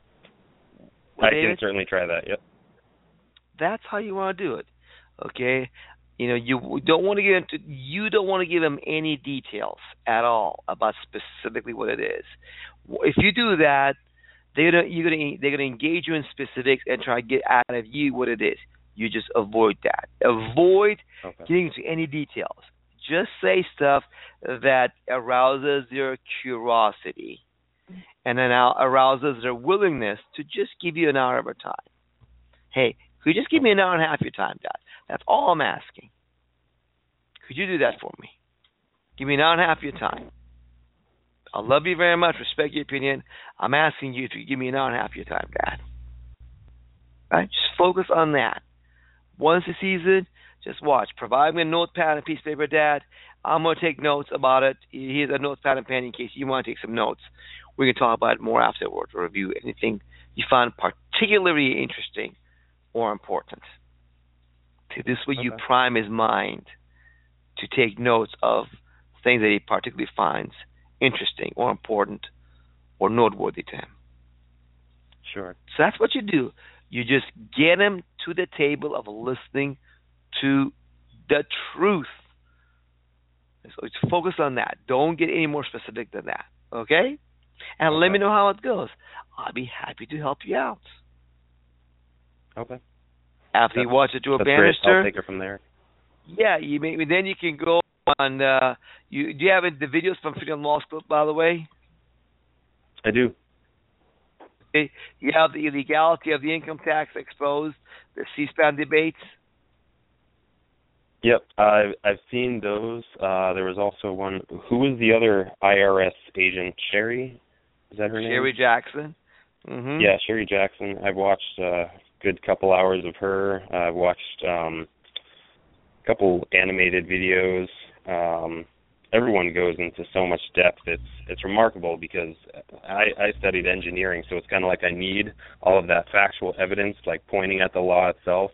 I can certainly try that, yep. That's how you want to do it. Okay? You know, you don't want to give them any details at all about specifically what it is. If you do that, they're gonna engage you in specifics and try to get out of you what it is. You just avoid that. Avoid getting into any details. Just say stuff that arouses their curiosity and then arouses their willingness to just give you an hour of their time. Hey, could you just give me an hour and a half of your time, Dad? That's all I'm asking. Could you do that for me? Give me an hour and a half of your time. I love you very much, respect your opinion. I'm asking you to give me an hour and a half of your time, Dad. Right? Just focus on that. Once a season, just watch. Provide me a notepad and a piece of paper, Dad. I'm going to take notes about it. Here's a notepad and pen in case you want to take some notes. We can talk about it more afterwards or review anything you find particularly interesting or important. So this way you prime his mind to take notes of things that he particularly finds interesting or important or noteworthy to him. Sure. So that's what you do. You just get him to the table of listening to the truth. So focus on that. Don't get any more specific than that. Okay? And let me know how it goes. I'll be happy to help you out. Okay. After you watch it to a That's Bannister, great. I'll take it from there. Yeah, then you can go on. Do you have the videos from Freedom Law School, by the way? I do. Okay. You have the illegality of the income tax exposed, the C-SPAN debates. Yep, I've seen those. There was also one. Who was the other IRS agent? Sherry? Is that her name? Sherry Jackson. Mm-hmm. Yeah, Sherry Jackson. I've watched a good couple hours of her. I've watched a couple animated videos. Everyone goes into so much depth. It's remarkable because I studied engineering, so it's kind of like I need all of that factual evidence, like pointing at the law itself.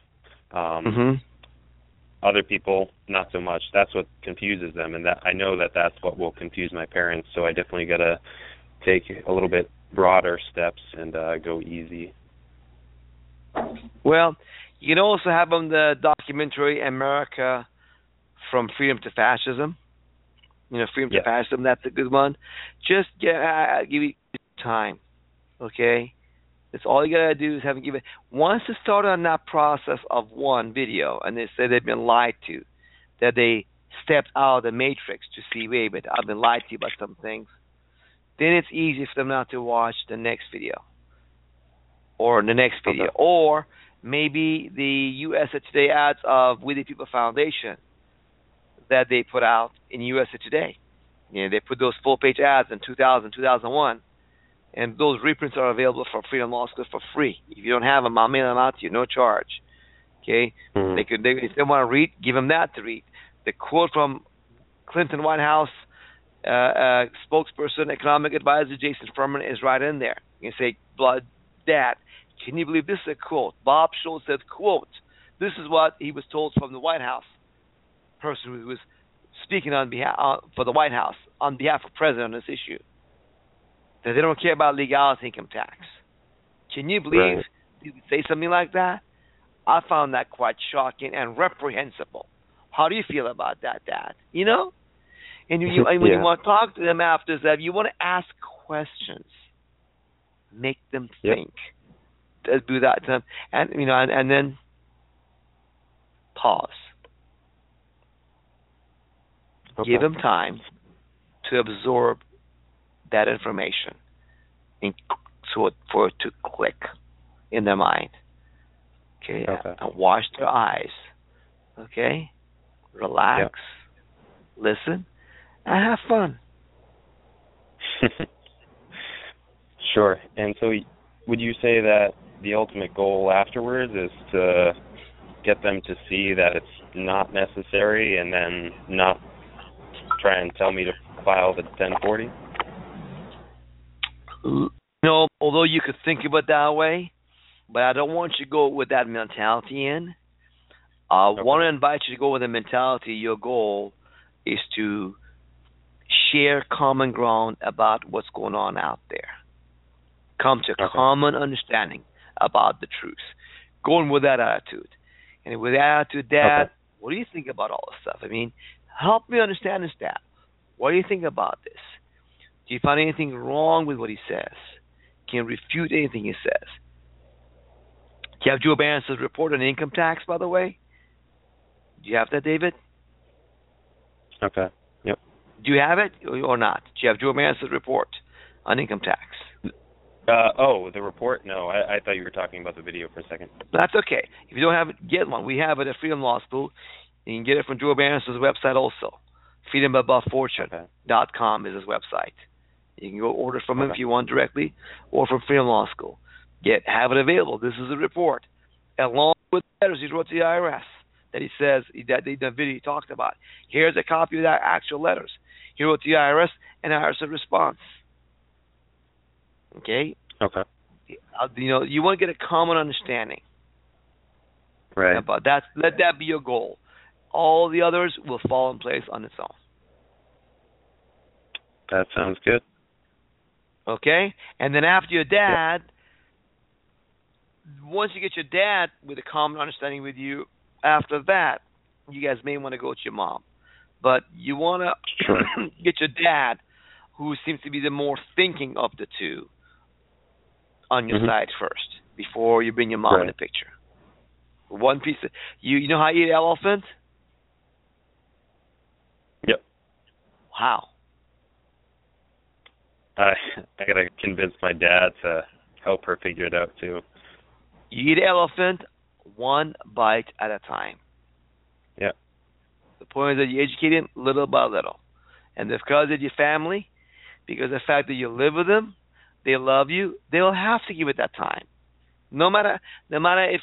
Other people, not so much. That's what confuses them, and that I know that's what will confuse my parents. So I definitely got to take a little bit broader steps and go easy. Well, you can also have them the documentary America from Freedom to Fascism. Freedom to Fascism. That's a good one. Just give you time, okay? That's all you gotta do is have them give it. Once they start on that process of one video, and they say they've been lied to, that they stepped out of the matrix to see, wait, but I've been lied to about some things, then it's easy for them not to watch the next video or the next video. Okay. Or maybe the USA Today ads of We the People Foundation that they put out in USA Today. They put those full-page ads in 2000, 2001. And those reprints are available for Freedom Law School for free. If you don't have them, I'll mail them out to you, no charge. Okay? Mm-hmm. If they want to read, give them that to read. The quote from Clinton White House spokesperson, economic advisor Jason Furman is right in there. You can say, Dad, can you believe this is a quote? Bob Schultz said, quote, this is what he was told from the White House person who was speaking on behalf for the White House on behalf of the president on this issue. That they don't care about legality income tax. Can you believe you would say something like that? I found that quite shocking and reprehensible. How do you feel about that, Dad? And when you want to talk to them after that, you want to ask questions. Make them think. Do that to them. And then pause. Okay. Give them time to absorb that information for it to click in their mind. Okay? And wash their eyes. Okay? Relax. Listen. And have fun. Sure. And so would you say that the ultimate goal afterwards is to get them to see that it's not necessary and then not try and tell me to file the 1040? No, although you could think of it that way, but I don't want you to go with that mentality in. I want to invite you to go with the mentality. Your goal is to share common ground about what's going on out there. Come to common understanding about the truth. Going with that attitude. And with that attitude, Dad, what do you think about all this stuff? I mean, help me understand this, Dad. What do you think about this? Do you find anything wrong with what he says? Can you refute anything he says? Do you have Joe Bannister's report on income tax, by the way? Do you have that, David? Okay. Yep. Do you have it or not? Do you have Joe Bannister's report on income tax? The report? No, I thought you were talking about the video for a second. That's okay. If you don't have it, get one. We have it at Freedom Law School. You can get it from Joe Bannister's website also. freedomabovfortune.com is his website. You can go order from him if you want directly, or from Freedom Law School. Have it available. This is a report, along with letters he wrote to the IRS that he says that the video he talked about. Here's a copy of that actual letters he wrote to the IRS, and IRS a response. Okay. Okay. You want to get a common understanding. Right. But let that be your goal. All the others will fall in place on its own. That sounds good. Okay? And then after your dad, once you get your dad with a common understanding with you, after that, you guys may want to go to your mom. But you want to get your dad, who seems to be the more thinking of the two, on your side first, before you bring your mom in the picture. One piece of... You know how you eat elephant? Yep. How? I gotta convince my dad to help her figure it out too. You eat elephant one bite at a time. Yep. The point is that you educate him little by little. And because of your family, because of the fact that you live with them, they love you, they'll have to give it that time. No matter if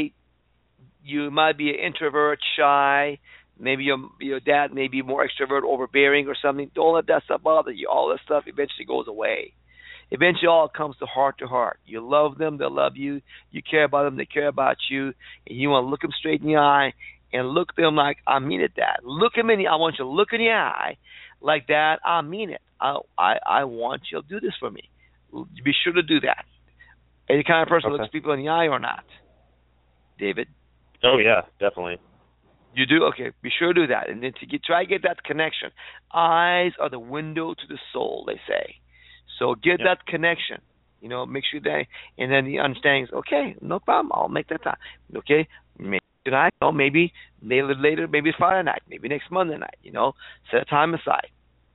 you might be an introvert, shy, maybe your dad may be more extrovert, overbearing or something. Don't let that stuff bother you. All that stuff eventually goes away. Eventually all comes to heart. You love them, they love you. You care about them, they care about you. And you want to look them straight in the eye and look at them like, I mean it, Dad. Look at me. I want you to look in the eye like, Dad, I mean it. I want you to do this for me. Be sure to do that. Any kind of person looks people in the eye or not? David? Oh, yeah, definitely. You do? Okay, be sure to do that. And then try to get that connection. Eyes are the window to the soul, they say. So get that connection. Make sure that, and then the understanding is, okay, no problem, I'll make that time. Okay, maybe tonight, maybe later, maybe Friday night, maybe next Monday night, set a time aside.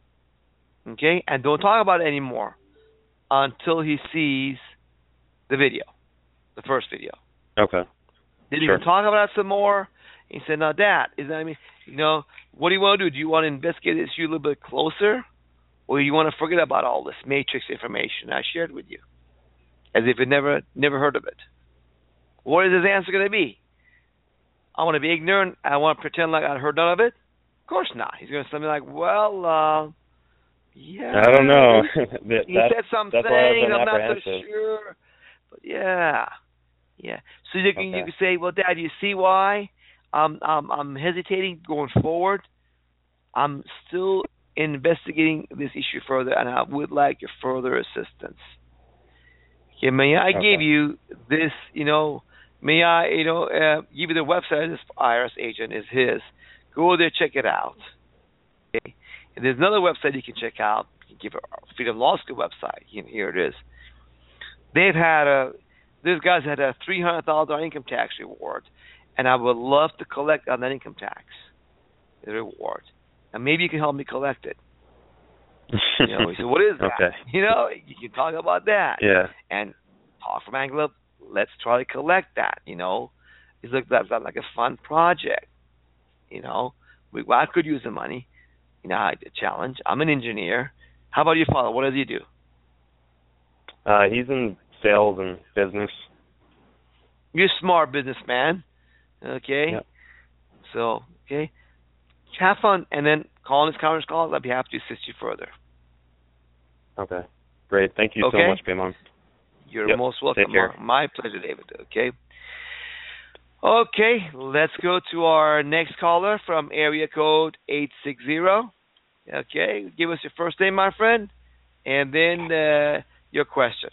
Okay, and don't talk about it anymore until he sees the video, the first video. Okay. Then you can talk about it some more. He said, now, Dad, what do you want to do? Do you want to investigate this issue a little bit closer? Or do you want to forget about all this matrix information I shared with you? As if you never heard of it. What is his answer going to be? I want to be ignorant. I want to pretend like I heard none of it? Of course not. He's going to say something like, well, yeah. I don't know. He said something, I'm not so sure. But yeah. So you can say, well, Dad, you see why I'm hesitating going forward? I'm still investigating this issue further, and I would like your further assistance. Okay, may I give you this, may I, give you the website of this IRS agent is his. Go there, check it out. Okay? And there's another website you can check out. You can give it Freedom Law School website. Here it is. This guy's had a $300,000 income tax reward, and I would love to collect on that income tax, the reward. And maybe you can help me collect it. He said, what is that? Okay. You can talk about that. Yeah. And talk from angle of, let's try to collect that, He's like, that's like a fun project, I could use the money, the challenge. I'm an engineer. How about your father? What does he do? He's in sales and business. You're a smart businessman. Okay? Yep. So, okay. Have fun, and then call in his conference calls. I'd be happy to assist you further. Okay. Great. Thank you so much, Payman. You're most welcome. Take care. My pleasure, David. Okay. Okay, let's go to our next caller from area code 860. Okay, give us your first name, my friend, and then your question.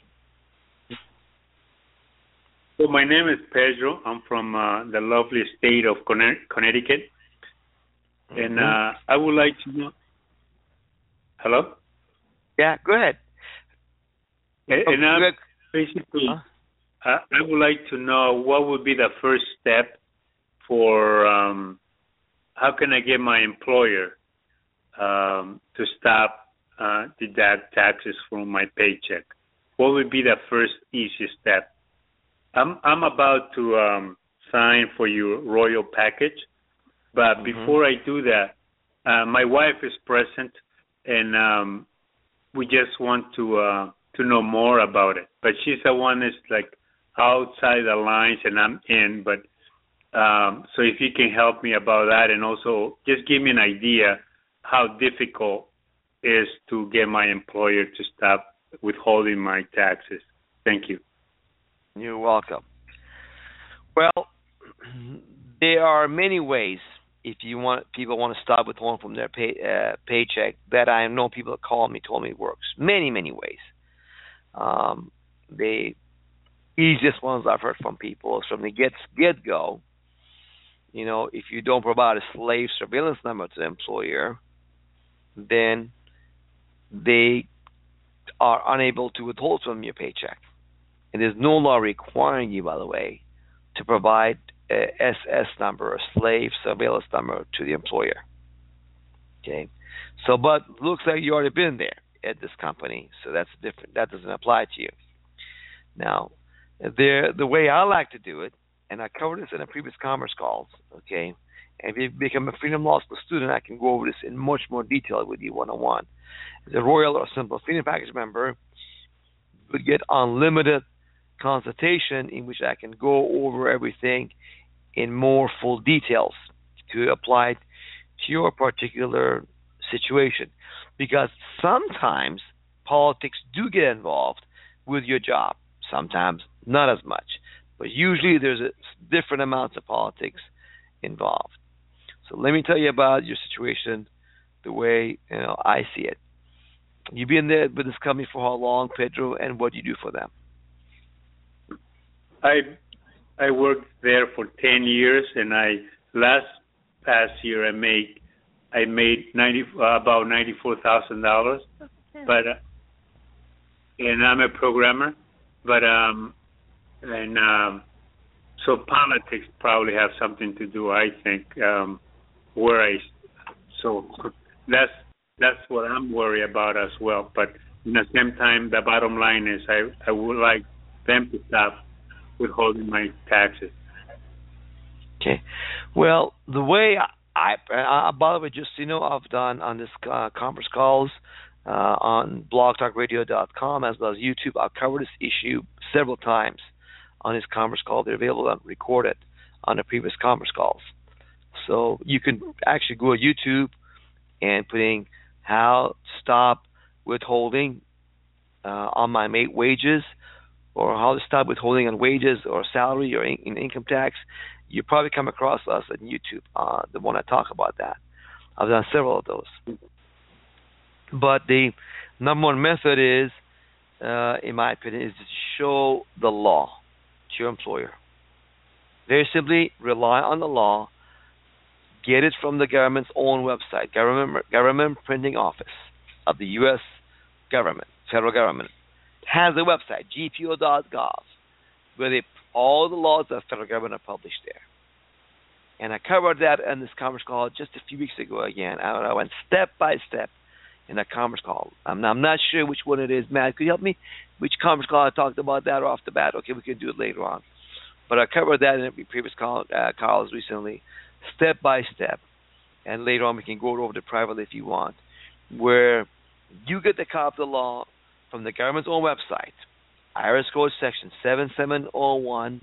So my name is Pedro. I'm from the lovely state of Connecticut. And I would like to know... Hello? Yeah, go ahead. And basically, I would like to know what would be the first step for how can I get my employer to stop deduct taxes from my paycheck? What would be the first easiest step? I'm about to sign for your Royal package, but before I do that, my wife is present, and we just want to know more about it. But she's the one that's like outside the lines, and I'm in. But so if you can help me about that, and also just give me an idea how difficult it is to get my employer to stop withholding my taxes. Thank you. You're welcome. Well, there are many ways if people want to stop withholding from their paycheck that I know people that call me told me it works. Many ways. The easiest ones I've heard from people is from the get-go. If you don't provide a slave surveillance number to the employer, then they are unable to withhold from your paycheck. And there's no law requiring you, by the way, to provide a SS number, a slave surveillance number, to the employer. Okay? So, but looks like you already been there at this company, so that's different. That doesn't apply to you. Now, the way I like to do it, and I covered this in a previous Commerce Calls, okay? And if you become a Freedom Law School student, I can go over this in much more detail with you one-on-one. As a Royal or Simple Freedom Package member, you would get unlimited consultation in which I can go over everything in more full details to apply to your particular situation. Because sometimes politics do get involved with your job. Sometimes not as much. But usually there's different amounts of politics involved. So let me tell you about your situation the way I see it. You've been there with this company for how long, Pedro, and what do you do for them? I worked there for 10 years, and past year I made about $94,000. But and I'm a programmer, but so politics probably have something to do, I think, so that's what I'm worried about as well. But at the same time, the bottom line is I would like them to stop withholding my taxes. Okay. Well, the way I by the way, just so you know, I've done on this conference calls on blogtalkradio.com as well as YouTube. I've covered this issue several times on this conference call. They're available and recorded on the previous conference calls. So you can actually go to YouTube and putting how to stop withholding on my wages, or how to stop withholding on wages or salary or in income tax. You probably come across us on YouTube, the one I talk about that. I've done several of those. But the number one method is, in my opinion, is to show the law to your employer. Very simply, rely on the law. Get it from the government's own website, Government Printing Office of the U.S. government, federal government. It has a website, gpo.gov, where all the laws of the federal government are published there. And I covered that in this conference call just a few weeks ago again. I went step by step in that conference call. I'm not sure which one it is. Matt, could you help me? Which conference call I talked about that off the bat? Okay, we can do it later on. But I covered that in a previous calls recently, step by step. And later on we can go over it privately if you want, where You get the copy of the law from the government's own website, IRS Code Section 7701A16.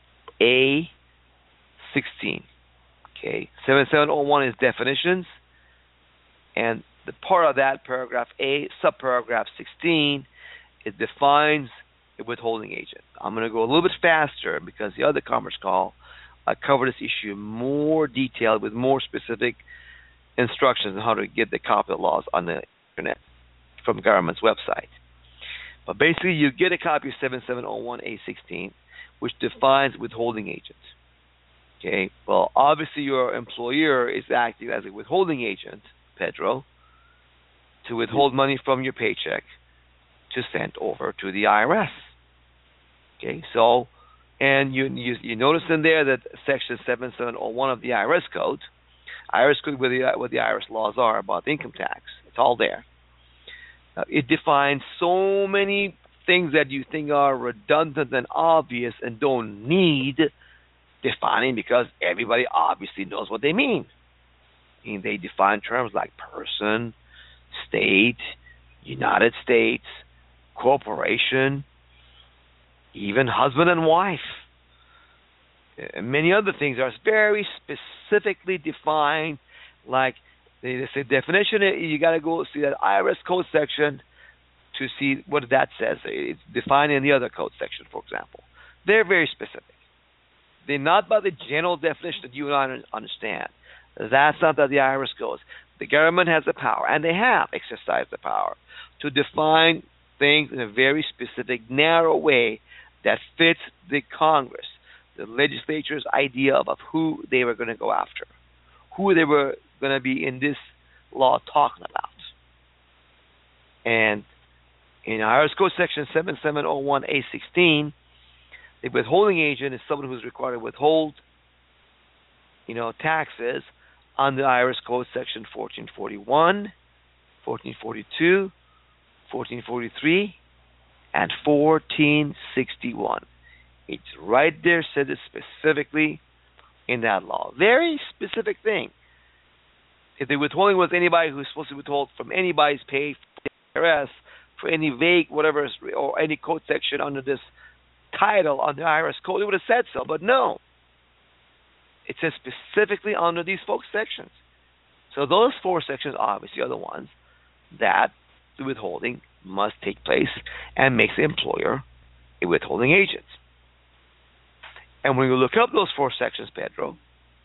Okay, 7701 is definitions, and the part of that, paragraph A, subparagraph 16, it defines a withholding agent. I'm going to go a little bit faster because the other conference call, I covered this issue in more detail with more specific instructions on how to get the copy of the laws on the internet from the government's website. But basically, you get a copy of 7701A16, which defines withholding agent. Okay, well, obviously your employer is acting as a withholding agent, Pedro, to withhold money from your paycheck to send over to the IRS. Okay, so, and you notice in there that Section 7701 of the IRS Code, where the IRS laws are about income tax, it's all there. It defines so many things that you think are redundant and obvious and don't need defining because everybody obviously knows what they mean. I mean, they define terms like person, state, United States, corporation, even husband and wife. And many other things are very specifically defined, like they say definition, you got to go see that IRS code section to see what that says. It's defined in the other code section, for example. They're very specific. They're not by the general definition that you and I understand. That's not how the IRS goes. The government has the power, and they have exercised the power, to define things in a very specific, narrow way that fits the Congress, the legislature's idea of who they were going to go after, who they were going to be in this law talking about. And in IRS Code Section 7701A16, the withholding agent is someone who's required to withhold, taxes under IRS Code Section 1441, 1442, 1443, and 1461. It's right there, said it specifically in that law. Very specific thing. If the withholding was anybody who's supposed to withhold from anybody's pay for the IRS, for any vague whatever, or any code section under this title on the IRS code, it would have said so, but no. It says specifically under these 4 sections. So those 4 sections obviously are the ones that the withholding must take place and makes the employer a withholding agent. And when you look up those 4 sections, Pedro,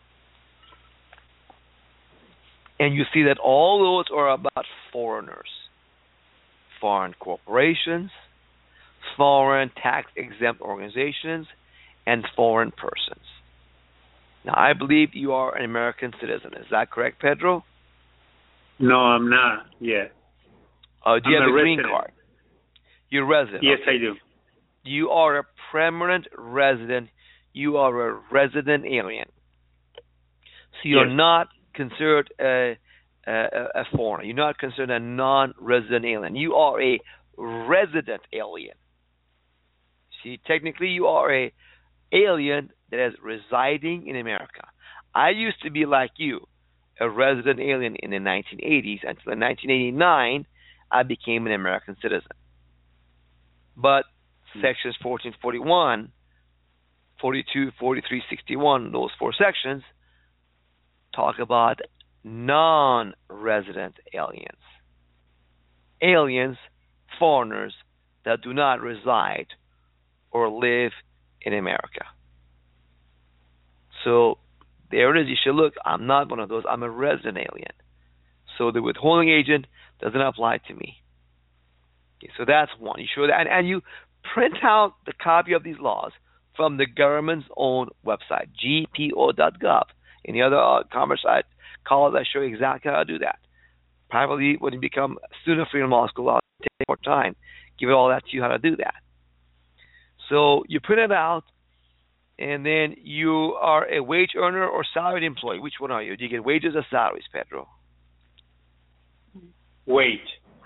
and you see that all those are about foreigners, foreign corporations, foreign tax-exempt organizations, and foreign persons. Now, I believe you are an American citizen. Is that correct, Pedro? No, I'm not yet. Do you have a green card? You're a resident. Yes, okay. I do. You are a permanent resident. You are a resident alien. So you're not considered a foreigner. You're not considered a non-resident alien. You are a resident alien. See, technically you are a alien that is residing in America. I used to be like you, a resident alien in the 1980s. Until in 1989, I became an American citizen. But sections 1441, 42, 43, 61, those 4 sections, talk about non-resident aliens. Aliens, foreigners that do not reside or live in America. So there it is. You should look. I'm not one of those. I'm a resident alien. So the withholding agent doesn't apply to me. Okay, so that's one. You show that, and you print out the copy of these laws from the government's own website, gpo.gov. In the other Commerce calls, I show you exactly how to do that. Probably when you become a student of Freedom Law School, I'll take more time, give it all that to you how to do that. So you print it out, and then you are a wage earner or salaried employee. Which one are you? Do you get wages or salaries, Pedro? Wage.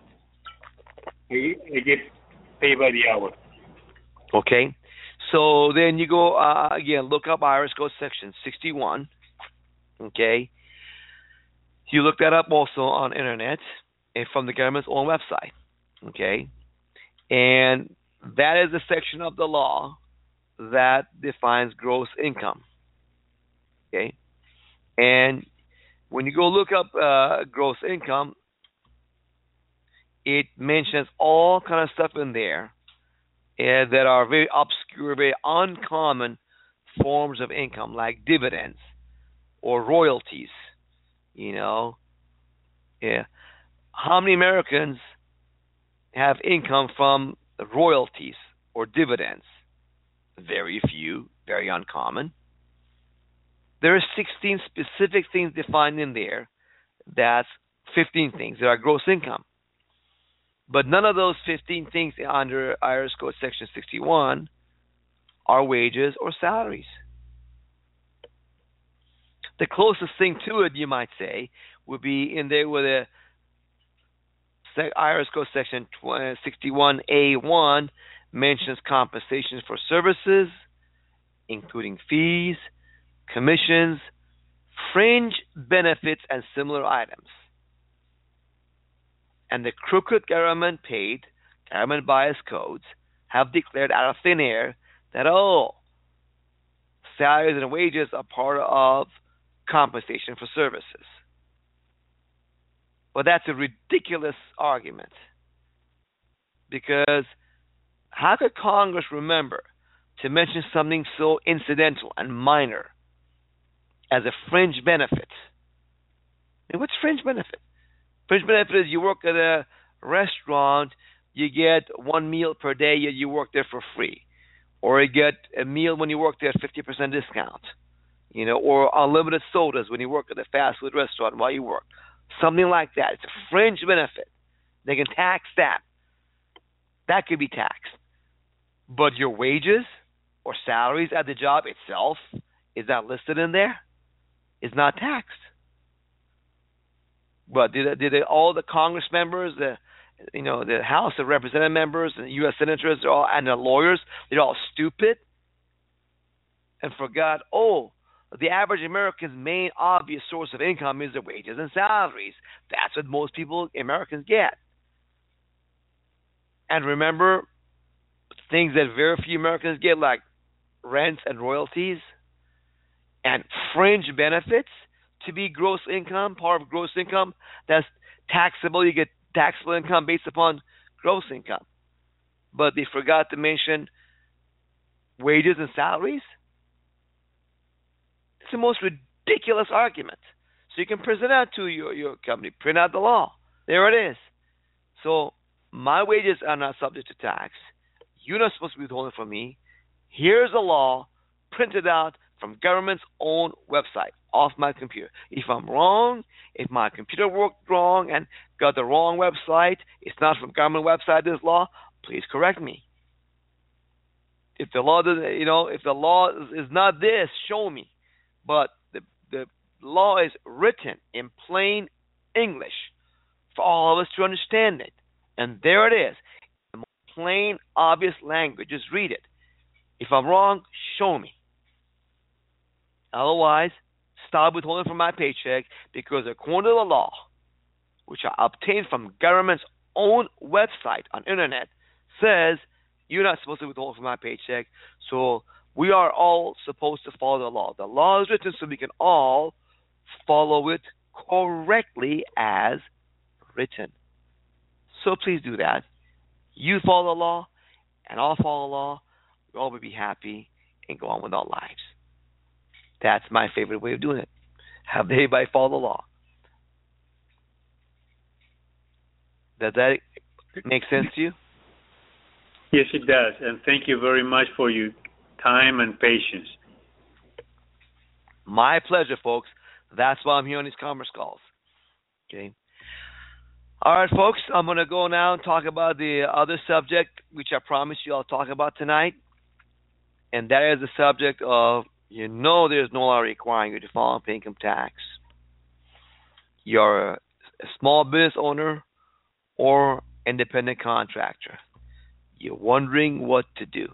I get paid by the hour. Okay. So then you go, again, look up IRS Code Section 61. Okay. You look that up also on internet, from the government's own website. Okay? And that is the section of the law that defines gross income. Okay? And when you go look up gross income, it mentions all kind of stuff in there that are very obscure, very uncommon forms of income, like dividends or royalties. How many Americans have income from royalties or dividends? Very few, very uncommon. There are 16 specific things defined in there. That's 15 things that are gross income. But none of those 15 things under IRS Code Section 61 are wages or salaries. The closest thing to it, you might say, would be in there with a IRS Code Section 61A1 mentions compensation for services, including fees, commissions, fringe benefits, and similar items. And the crooked government paid, government biased codes have declared out of thin air that, salaries and wages are part of compensation for services. Well, that's a ridiculous argument, because how could Congress remember to mention something so incidental and minor as a fringe benefit? And what's fringe benefit? Fringe benefit is you work at a restaurant, you get one meal per day, you work there for free. Or you get a meal when you work there at 50% discount. Or unlimited sodas when you work at a fast food restaurant while you work. Something like that. It's a fringe benefit. They can tax that. That could be taxed. But your wages or salaries at the job itself, is that listed in there? It's not taxed. But did all the Congress members, the House of Representative members, and the U.S. senators, and the lawyers, they're all stupid and forgot, the average American's main obvious source of income is their wages and salaries. That's what most Americans get. And remember, things that very few Americans get, like rents and royalties and fringe benefits, to be gross income, part of gross income, that's taxable. You get taxable income based upon gross income. But they forgot to mention wages and salaries. It's the most ridiculous argument. So you can present that to your company. Print out the law. There it is. So my wages are not subject to tax. You're not supposed to be withholding from me. Here's a law printed out from government's own website off my computer. If I'm wrong, if my computer worked wrong and got the wrong website, it's not from government website, this law, please correct me. If the law doesn't, if the law is not this, show me. But the law is written in plain English for all of us to understand it. And there it is. In plain, obvious language. Just read it. If I'm wrong, show me. Otherwise, stop withholding from my paycheck, because according to the law, which I obtained from government's own website on internet, says you're not supposed to withhold from my paycheck. So we are all supposed to follow the law. The law is written so we can all follow it correctly as written. So please do that. You follow the law, and I'll follow the law. We all will be happy and go on with our lives. That's my favorite way of doing it. Have everybody follow the law. Does that make sense to you? Yes, it does. And thank you very much for your time and patience. My pleasure, folks. That's why I'm here on these conference calls. Okay. All right, folks. I'm going to go now and talk about the other subject, which I promised you I'll talk about tonight. And that is the subject of, there's no law requiring you to file and pay income tax. You're a small business owner or independent contractor. You're wondering what to do.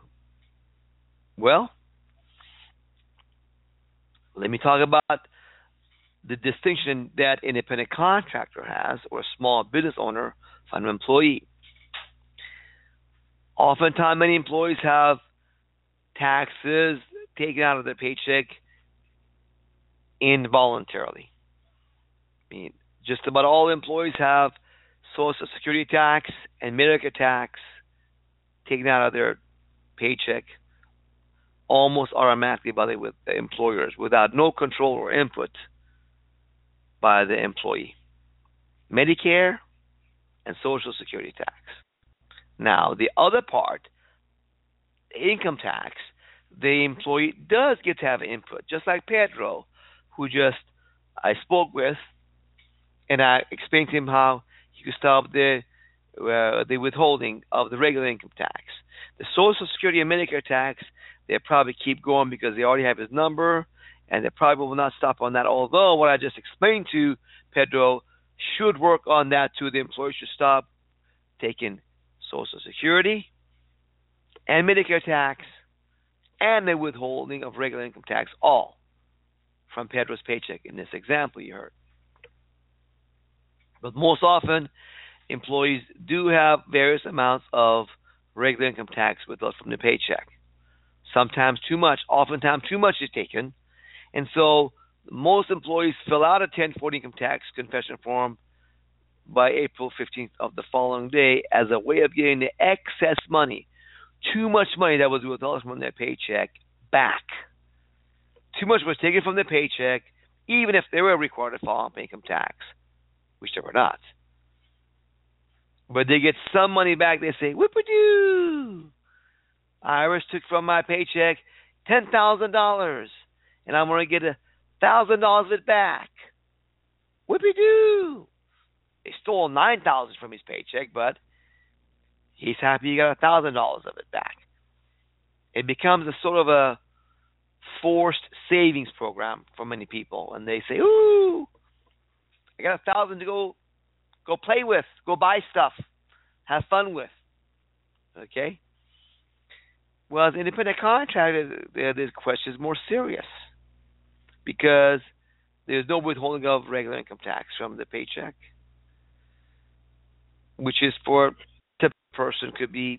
Well, let me talk about the distinction that independent contractor has, or a small business owner, from an employee. Oftentimes, many employees have taxes taken out of their paycheck involuntarily. I mean, just about all employees have Social Security tax and Medicare tax taken out of their paycheck almost automatically by the employers, without no control or input by the employee. Medicare and Social Security tax. Now, the other part, income tax, the employee does get to have input, just like Pedro, who I spoke with, and I explained to him how he could stop the withholding of the regular income tax. The Social Security and Medicare tax, they'll probably keep going because they already have his number, and they probably will not stop on that. Although what I just explained to Pedro should work on that too. The employer should stop taking Social Security and Medicare tax and the withholding of regular income tax, all from Pedro's paycheck in this example you heard. But most often, employees do have various amounts of regular income tax withheld from the paycheck. Sometimes too much, oftentimes too much is taken. And so most employees fill out a 1040 income tax confession form by April 15th of the following day as a way of getting the excess money, too much money that was withheld from their paycheck, back. Too much was taken from their paycheck, even if they were required to file income tax, which they were not. But they get some money back. They say, whoop-a-doo! IRS took from my paycheck $10,000, and I'm going to get $1,000 of it back. Whoop-a-doo! They stole $9,000 from his paycheck, but he's happy he got $1,000 of it back. It becomes a sort of a forced savings program for many people, and they say, "Ooh, I got $1,000 to go play with, go buy stuff, have fun with." Okay. Well, as an independent contractor, this question is more serious because there's no withholding of regular income tax from the paycheck, which is for a typical person could be,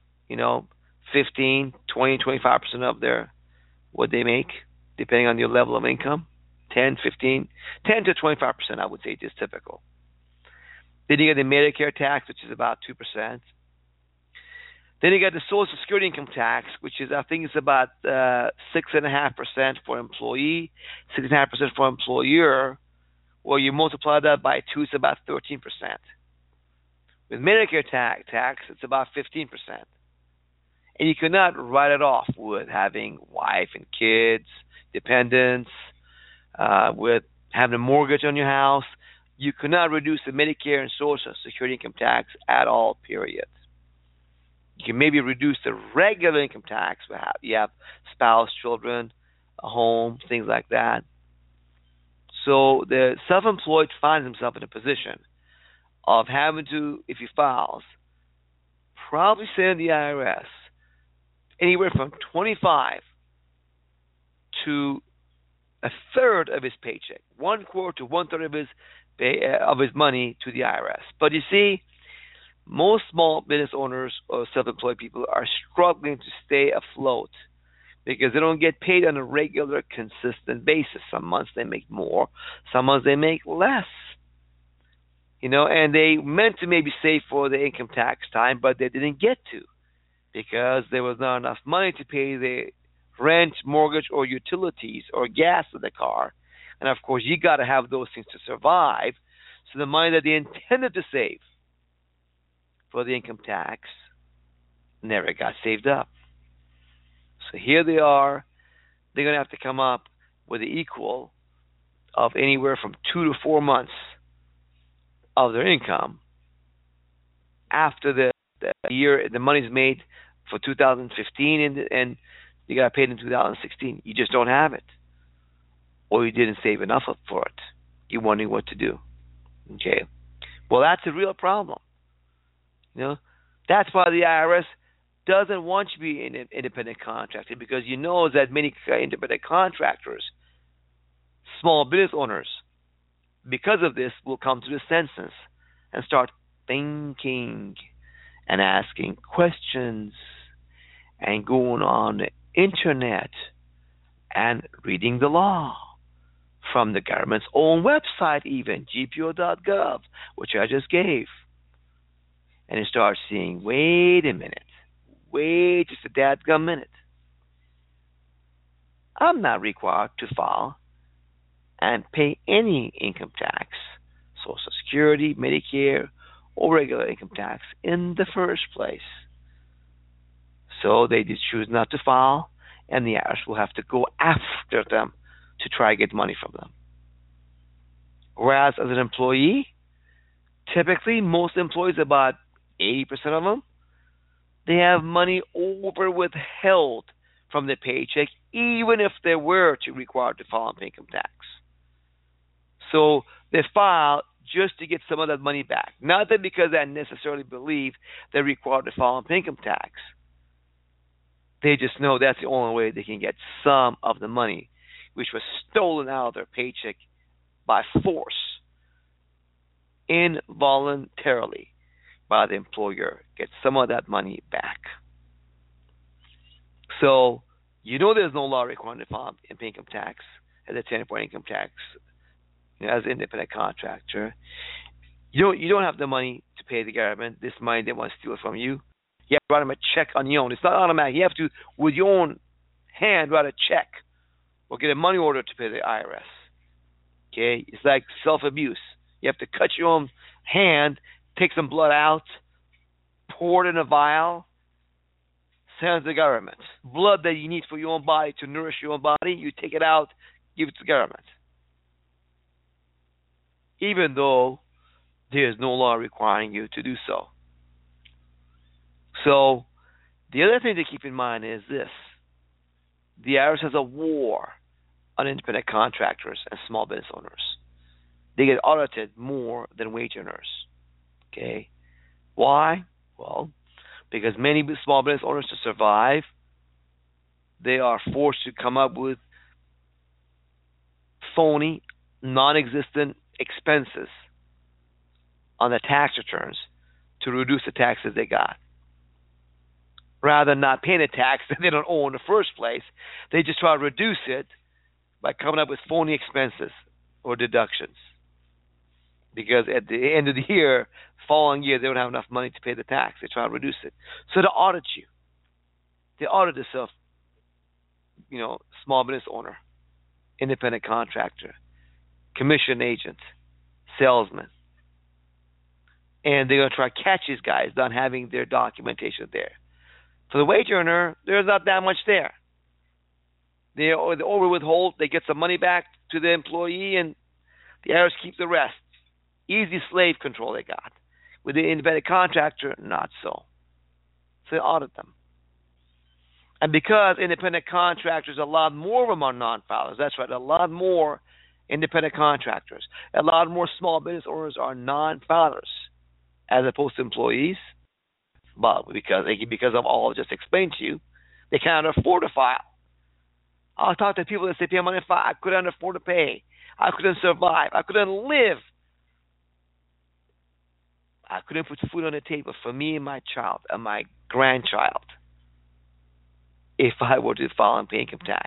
15, 20, 25% of what they make, depending on your level of income. 10, 15, 10 to 25%, I would say, is typical. Then you get the Medicare tax, which is about 2%. Then you got the Social Security income tax, which is, I think, it's about 6.5% for employee, 6.5% for employer. Well, you multiply that by 2, it's about 13%. With Medicare tax, it's about 15%. And you cannot write it off with having wife and kids, dependents, with having a mortgage on your house. You cannot reduce the Medicare and Social Security income tax at all, period. You can maybe reduce the regular income tax. You have spouse, children, a home, things like that. So the self-employed finds himself in a position of having to, if he files, probably send the IRS anywhere from 25 to a third of his paycheck, 1/4 to 1/3 of his money to the IRS. But you see, most small business owners or self-employed people are struggling to stay afloat because they don't get paid on a regular, consistent basis. Some months they make more, some months they make less. And they meant to maybe save for the income tax time, but they didn't get to because there was not enough money to pay the rent, mortgage, or utilities, or gas of the car. And, of course, you got to have those things to survive. So the money that they intended to save for the income tax never got saved up. So here they are. They're going to have to come up with the equal of anywhere from 2 to 4 months of their income after the year the money's made for 2015 and you got paid in 2016. You just don't have it, or you didn't save enough for it. You're wondering what to do. Okay, well, that's a real problem. That's why the IRS doesn't want you to be an independent contractor, because that many independent contractors, small business owners, because of this, will come to the senses and start thinking and asking questions and going on the internet and reading the law from the government's own website, even gpo.gov, which I just gave. And you start seeing, wait a minute, wait just a dadgum minute. I'm not required to file and pay any income tax, Social Security, Medicare, or regular income tax in the first place. So they just choose not to file, and the IRS will have to go after them to try to get money from them. Whereas as an employee, typically most employees, about 80% of them, they have money over withheld from their paycheck, even if they were to required to file income tax. So they file just to get some of that money back. Not that because they necessarily believe they're required to file income tax. They just know that's the only way they can get some of the money which was stolen out of their paycheck by force, involuntarily, by the employer. Get some of that money back. So, you know there's no law requiring to file income tax as a 10-point income tax as an independent contractor. You don't have the money to pay the government. This money they want to steal from you. You have to write them a check on your own. It's not automatic. You have to, with your own hand, write a check or get a money order to pay the IRS. Okay? It's like self-abuse. You have to cut your own hand, take some blood out, pour it in a vial, send it to the government. Blood that you need for your own body to nourish your own body, you take it out, give it to the government. Even though there is no law requiring you to do so. So, the other thing to keep in mind is this. The IRS has a war on independent contractors and small business owners. They get audited more than wage earners. Okay? Why? Well, because many small business owners, to survive, they are forced to come up with phony, non-existent expenses on the tax returns to reduce the taxes they got. Rather than not paying a tax that they don't owe in the first place, they just try to reduce it by coming up with phony expenses or deductions. Because at the end of the year, following year, they don't have enough money to pay the tax. They try to reduce it. So they audit you. They audit themselves, small business owner, independent contractor, commission agent, salesman. And they're going to try to catch these guys not having their documentation there. For the wage earner, there's not that much there. They over-withhold, they get some money back to the employee, and the IRS keeps the rest. Easy slave control they got. With the independent contractor, not so. So they audit them. And because independent contractors, a lot more of them are non-filers. That's right, a lot more independent contractors. A lot more small business owners are non-filers as opposed to employees. But because of all I just explained to you, they can't afford to file. I'll talk to people that say, pay money to file. I couldn't afford to pay. I couldn't survive. I couldn't live. I couldn't put food on the table for me and my child and my grandchild if I were to file and pay income tax.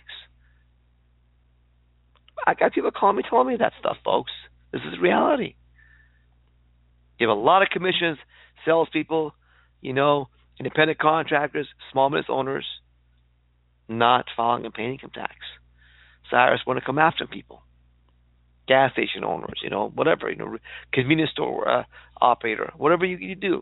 I got people calling me, telling me that stuff, folks. This is reality. You have a lot of commissions, salespeople, independent contractors, small business owners, not filing and paying income tax. So IRS want to come after people. Gas station owners, whatever, convenience store operator, whatever you do.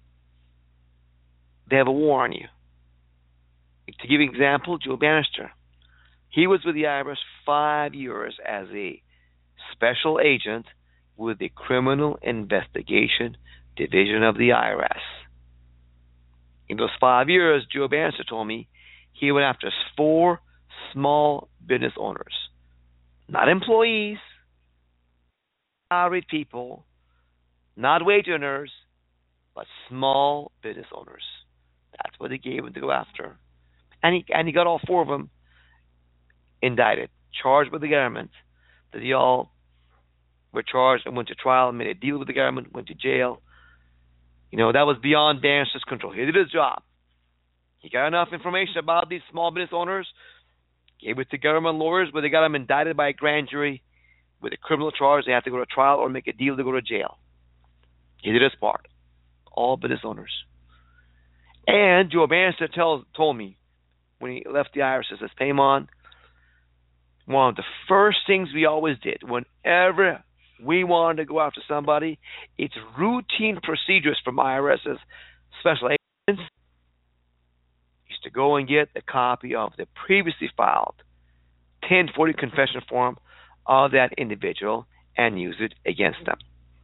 They have a war on you. To give you an example, Joe Bannister. He was with the IRS 5 years as a special agent with the Criminal Investigation Division of the IRS. In those 5 years, Joe Bannister told me he went after 4 small business owners, not employees, salaried people, not wage earners, but small business owners. That's what he gave him to go after. And he got all 4 of them indicted, charged with the government that they all were charged and went to trial and made a deal with the government, went to jail. That was beyond Bannister's control. He did his job. He got enough information about these small business owners, gave it to government lawyers, but they got them indicted by a grand jury with a criminal charge. They have to go to trial or make a deal to go to jail. He did his part. All business owners. And Joe Bannister told me when he left the IRS, says, Paimon, one of the first things we always did whenever we wanted to go after somebody, it's routine procedures from IRS's special agents, used to go and get a copy of the previously filed 1040 confession form of that individual and use it against them.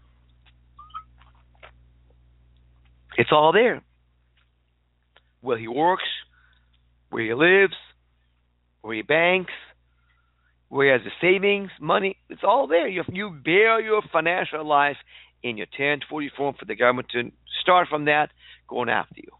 It's all there. Where he works, where he lives, where he banks, where he has the savings, money, it's all there. You bear your financial life in your 1040 form for the government to start from that, going after you.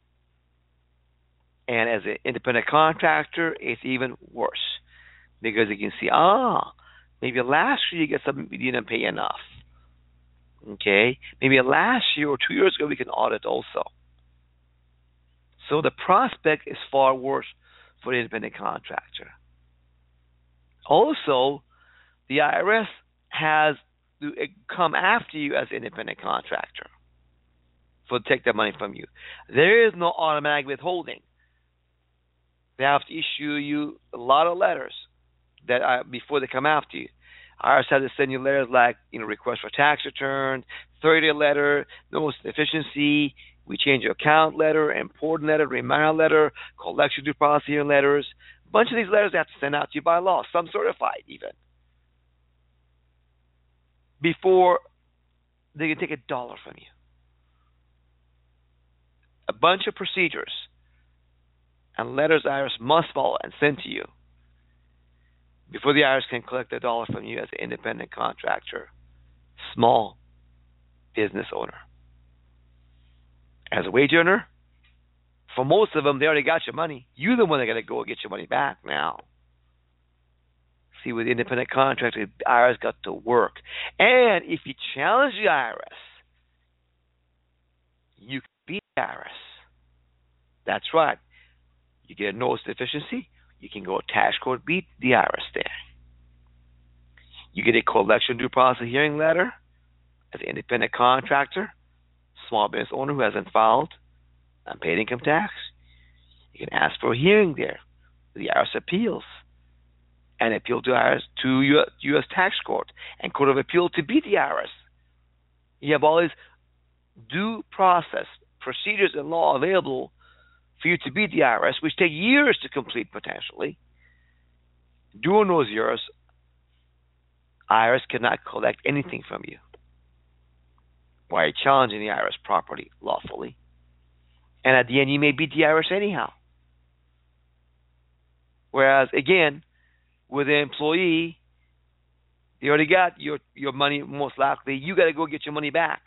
And as an independent contractor, it's even worse. Because you can see, maybe last year you get something we didn't pay enough. Okay? Maybe last year or 2 years ago we can audit also. So the prospect is far worse for the independent contractor. Also, the IRS has to come after you as an independent contractor to take that money from you. There is no automatic withholding. They have to issue you a lot of letters before they come after you. IRS has to send you letters like, request for tax return, 30-day letter, notice of deficiency, we change your account letter, important letter, reminder letter, collection due process hearing letters. A bunch of these letters they have to send out to you by law, some certified even, before they can take $1 from you. A bunch of procedures and letters the IRS must follow and send to you before the IRS can collect $1 from you as an independent contractor, small business owner. As a wage earner, for most of them, they already got your money. You're the one that got to go and get your money back now. See, with independent contractor, the IRS got to work. And if you challenge the IRS, you can beat the IRS. That's right. You get a notice of deficiency, you can go to tax court, beat the IRS there. You get a collection due process hearing letter as an independent contractor, small business owner who hasn't filed unpaid income tax. You can ask for a hearing there. The IRS appeals and appeal to IRS to U.S. tax court and court of appeal to beat the IRS. You have all these due process procedures and law available for you to beat the IRS, which take years to complete potentially. During those years, IRS cannot collect anything from you while you're challenging the IRS properly, lawfully. And at the end, you may beat the IRS anyhow. Whereas, again, with the employee, they already got your money most likely. You got to go get your money back.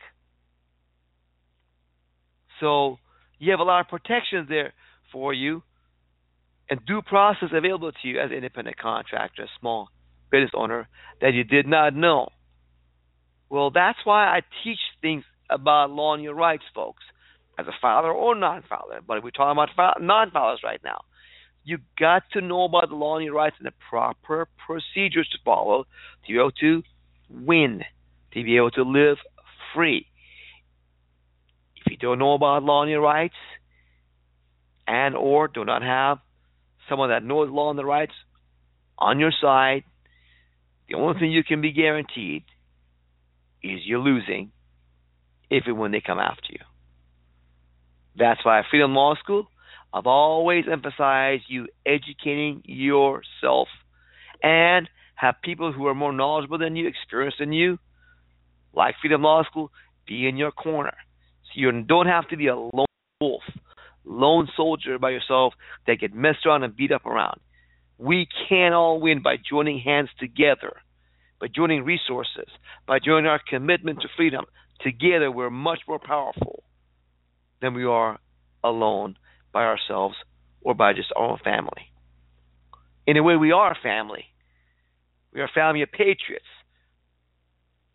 So you have a lot of protections there for you and due process available to you as an independent contractor, small business owner, that you did not know. Well, that's why I teach things about law and your rights, folks, as a filer or non-filer. But we're talking about non-filers right now. You got to know about the law and your rights and the proper procedures to follow to be able to win, to be able to live free. If you don't know about law and your rights and or do not have someone that knows law and the rights on your side, the only thing you can be guaranteed is you're losing if and when they come after you. That's why at Freedom Law School, I've always emphasized you educating yourself and have people who are more knowledgeable than you, experienced than you, like Freedom Law School, be in your corner. So you don't have to be a lone wolf, lone soldier by yourself that get messed around and beat up around. We can all win by joining hands together, by joining resources, by joining our commitment to freedom. Together, we're much more powerful than we are alone by ourselves or by just our own family. In a way, we are a family. We are a family of patriots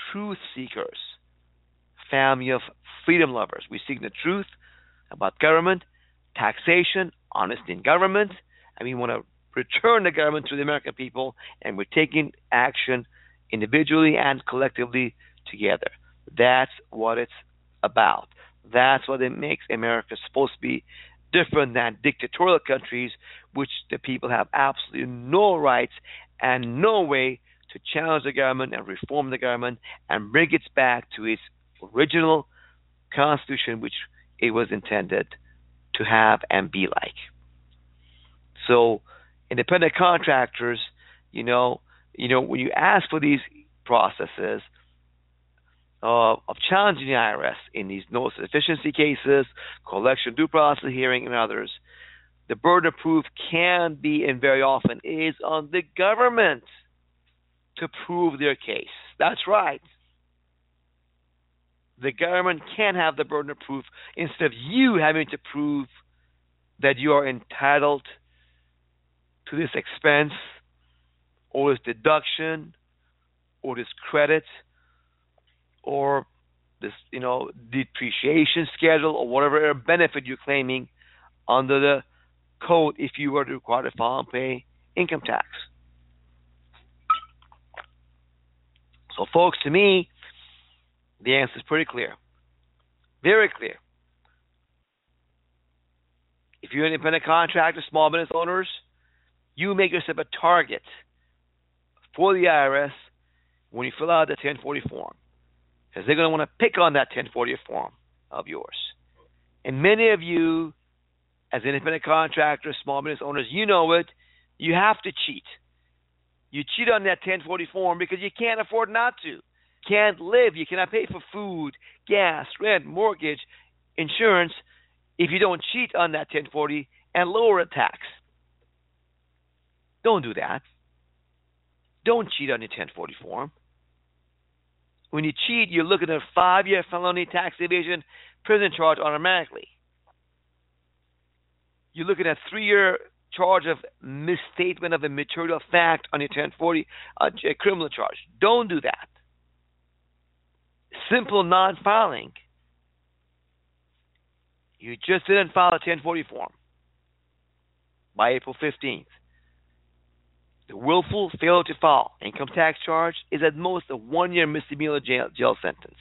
truth seekers, family of freedom lovers. We seek the truth about government, taxation, honesty in government, and we want to return the government to the American people, and we're taking action individually and collectively together. That's what it's about. That's what it makes America supposed to be different than dictatorial countries, which the people have absolutely no rights and no way to challenge the government and reform the government and bring it back to its original constitution, which it was intended to have and be like. So independent contractors, when you ask for these processes of challenging the IRS in these notice of deficiency cases, collection due process hearing, and others, the burden of proof can be, and very often is, on the government to prove their case. That's right. The government can have the burden of proof instead of you having to prove that you are entitled to this expense or this deduction or this credit or this, depreciation schedule or whatever benefit you're claiming under the code if you were to require to file and pay income tax. So, folks, to me, the answer is pretty clear. Very clear. If you're an independent contractor, small business owners, you make yourself a target for the IRS when you fill out the 1040 form, because they're going to want to pick on that 1040 form of yours. And many of you, as independent contractors, small business owners, you know it, you have to cheat. You cheat on that 1040 form because you can't afford not to. Can't live. You cannot pay for food, gas, rent, mortgage, insurance if you don't cheat on that 1040 and lower a tax. Don't do that. Don't cheat on your 1040 form. When you cheat, you're looking at a 5-year felony tax evasion prison charge automatically. You're looking at a 3-year charge of misstatement of a material fact on your 1040 a criminal charge. Don't do that. Simple non-filing. You just didn't file a 1040 form by April 15th. The willful failure to file income tax charge is at most a 1-year misdemeanor jail sentence.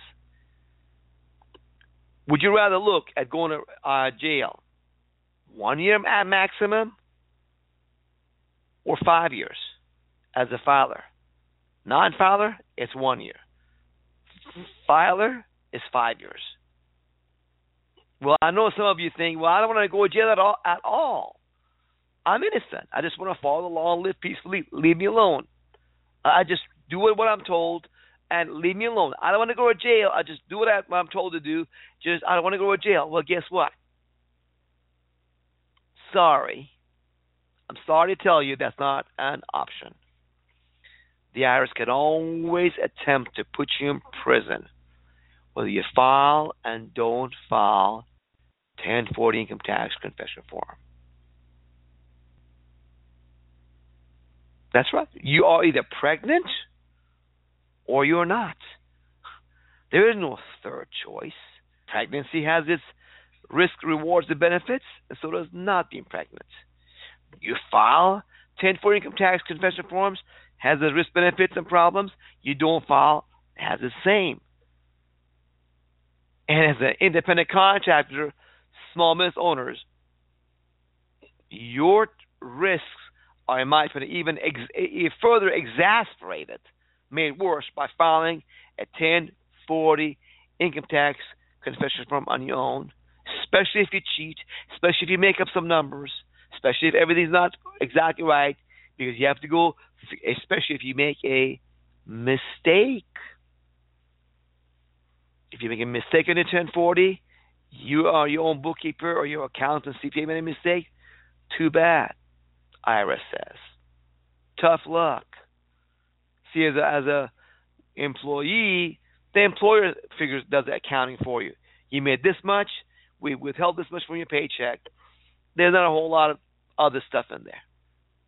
Would you rather look at going to jail 1 year at maximum or 5 years as a filer? Non-filer, it's 1 year. Filer is 5 years. Well, I know some of you think, well, I don't want to go to jail at all. I'm innocent. I just want to follow the law and live peacefully. Leave me alone. I just do what I'm told and leave me alone. I don't want to go to jail. I just do what I'm told to do. I don't want to go to jail. Well, guess what? Sorry. I'm sorry to tell you that's not an option. The IRS can always attempt to put you in prison, whether you file and don't file 1040 income tax confession form. That's right. You are either pregnant or you're not. There is no third choice. Pregnancy has its risk, rewards, and benefits, and so does not being pregnant. You file 1040 income tax confession forms, has the risk, benefits, and problems. You don't file, has the same. And as an independent contractor, small business owners, your risks are, in my opinion, even further exasperated, made worse by filing a 1040 income tax confession form on your own, especially if you cheat, especially if you make up some numbers, especially if everything's not exactly right, because you have to go, especially if you make a mistake. If you make a mistake on your 1040, you are your own bookkeeper or your accountant, CPA made a mistake, too bad, IRS says. Tough luck. See, as a employee, the employer does the accounting for you. You made this much, we withheld this much from your paycheck. There's not a whole lot of other stuff in there.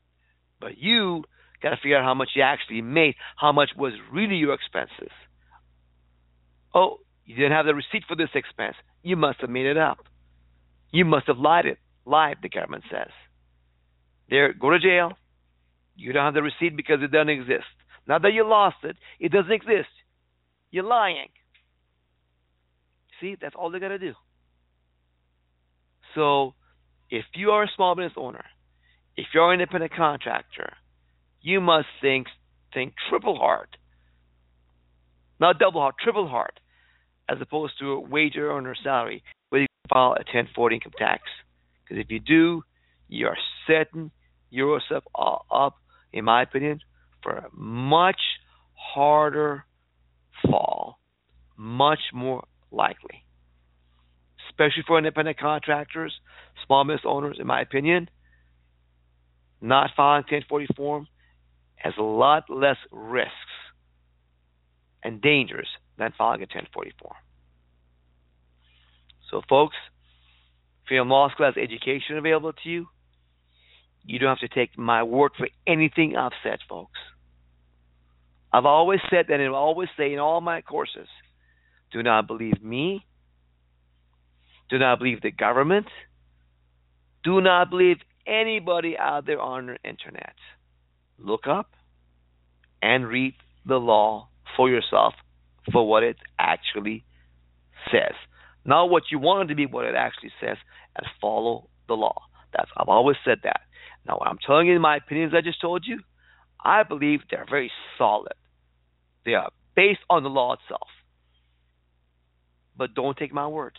But you got to figure out how much you actually made, how much was really your expenses Oh, you didn't have the receipt for this expense. You must have made it up. You must have lied, the government says. There, go to jail. You don't have the receipt because it doesn't exist. Not that you lost it. It doesn't exist. You're lying. See, that's all they got to do. So, if you are a small business owner, if you're an independent contractor, you must think triple hard. Not double hard, triple hard, as opposed to a wage earner salary, where you can file a 1040 income tax. Because if you do, you are setting yourself up, in my opinion, for a much harder fall, much more likely. Especially for independent contractors, small business owners, in my opinion, not filing 1040 form has a lot less risks and dangers than filing a 1040 form. So, folks, Freedom Law School has education available to you. You don't have to take my word for anything I've said, folks. I've always said that, and I always say in all my courses, do not believe me. Do not believe the government. Do not believe anybody out there on the internet. Look up and read the law for yourself for what it actually says. Not what you want it to be, what it actually says, and follow the law. I've always said that. Now, what I'm telling you, my opinions I just told you, I believe they're very solid. They are based on the law itself. But don't take my word.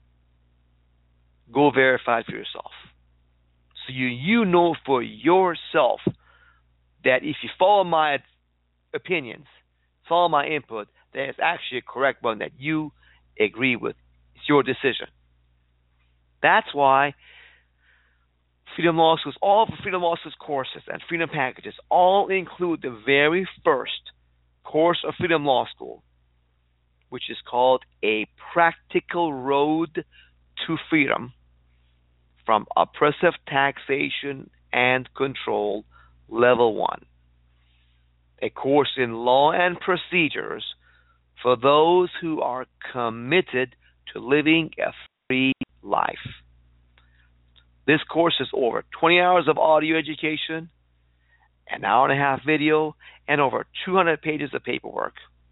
Go verify for yourself. So you know for yourself that if you follow my opinions, follow my input, that it's actually a correct one that you agree with. It's your decision. That's why Freedom Law Schools, all of the Freedom Law Schools courses and Freedom packages all include the very first course of Freedom Law School, which is called A Practical Road to Freedom from Oppressive Taxation and Control, Level 1. A course in law and procedures for those who are committed to living a free life. This course is over 20 hours of audio education, an hour and a half video, and over 200 pages of paperwork.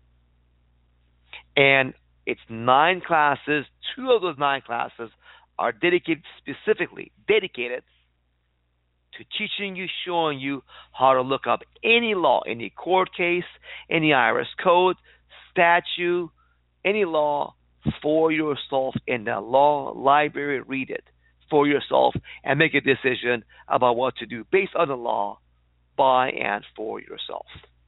And it's 9 classes. 2 of those 9 classes are specifically dedicated to teaching you, showing you how to look up any law, any court case, any IRS code, statute, any law for yourself in the law library. Read it for yourself and make a decision about what to do based on the law by and for yourself.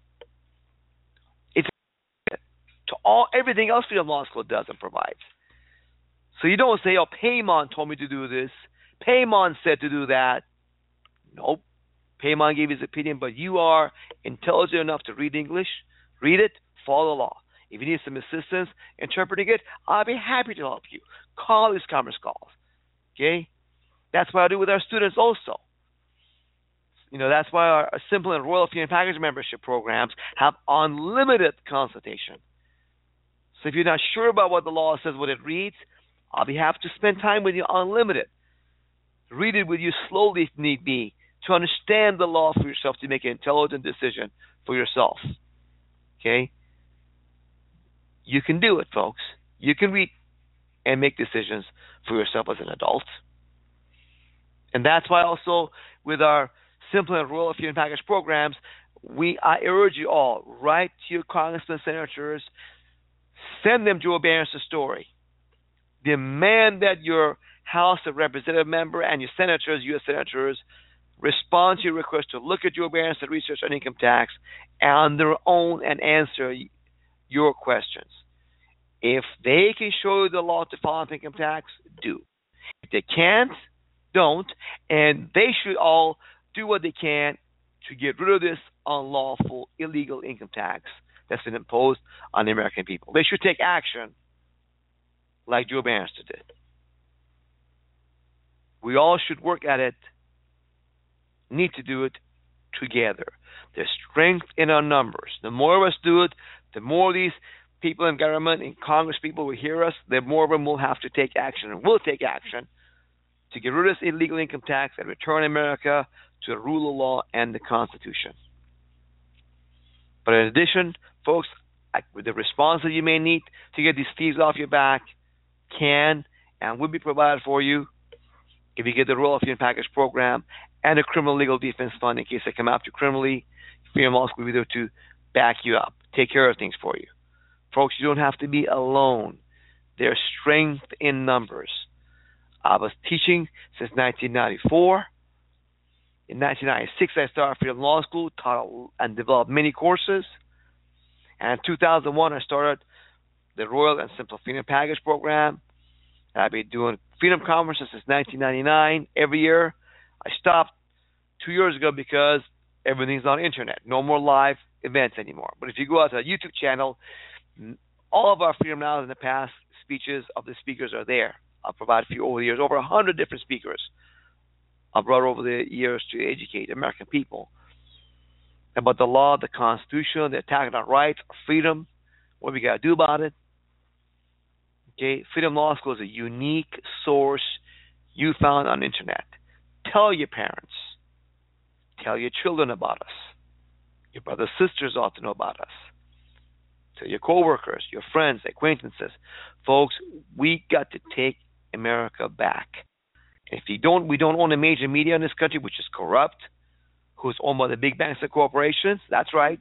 It's to everything else Freedom Law School does and provides. So you don't say, oh, Paymon told me to do this. Paymon said to do that. Nope. Paymon gave his opinion, but you are intelligent enough to read English. Read it, follow the law. If you need some assistance interpreting it, I'll be happy to help you. Call these conference calls. Okay? That's what I do with our students also. You know, that's why our Simple and Royal Fee and Package membership programs have unlimited consultation. So if you're not sure about what the law says, what it reads, I'll be happy to spend time with you unlimited. Read it with you slowly if need be to understand the law for yourself, to make an intelligent decision for yourself. Okay? You can do it, folks. You can read and make decisions for yourself as an adult. And that's why also with our Simple and Royal Fee and Package programs, I urge you all, write to your congressmen, senators, send them Joe Barron's story. Demand that your House of Representative member and your senators, U.S. senators, respond to your request to look at Joe Barron's research on income tax on their own and answer your questions. If they can show you the law to file income tax, do. If they can't, don't. And they should all do what they can to get rid of this unlawful, illegal income tax that's been imposed on the American people. They should take action like Joe Bannister did. We all should work at it, need to do it together. There's strength in our numbers. The more of us do it, the more these people in government and Congress people will hear us, the more of them will have to take action and will take action to get rid of this illegal income tax and return America to the rule of law and the Constitution. But in addition, folks, with the response that you may need to get these thieves off your back can and will be provided for you if you get the Royal Freedom Package Program and a Criminal Legal Defense Fund in case they come after you criminally. Freedom Law School will be there to back you up, take care of things for you. Folks, you don't have to be alone. There's strength in numbers. I was teaching since 1994. In 1996, I started Freedom Law School, taught and developed many courses. And in 2001, I started the Royal and Simple Freedom Package Program. I've been doing Freedom Conferences since 1999 every year. I stopped 2 years ago because everything's on internet. No more live events anymore. But if you go out to our YouTube channel, all of our Freedom Now in the past speeches of the speakers are there. I've provided for you over the years, over 100 different speakers I've brought over the years to educate American people about the law, the Constitution, the attack on our rights, our freedom, what we got to do about it. Okay, Freedom Law School is a unique source you found on the internet. Tell your parents. Tell your children about us. Your brothers and sisters ought to know about us. Tell your coworkers, your friends, acquaintances. Folks, we got to take America back. If we don't own a major media in this country, which is corrupt, who's owned by the big banks and corporations. That's right.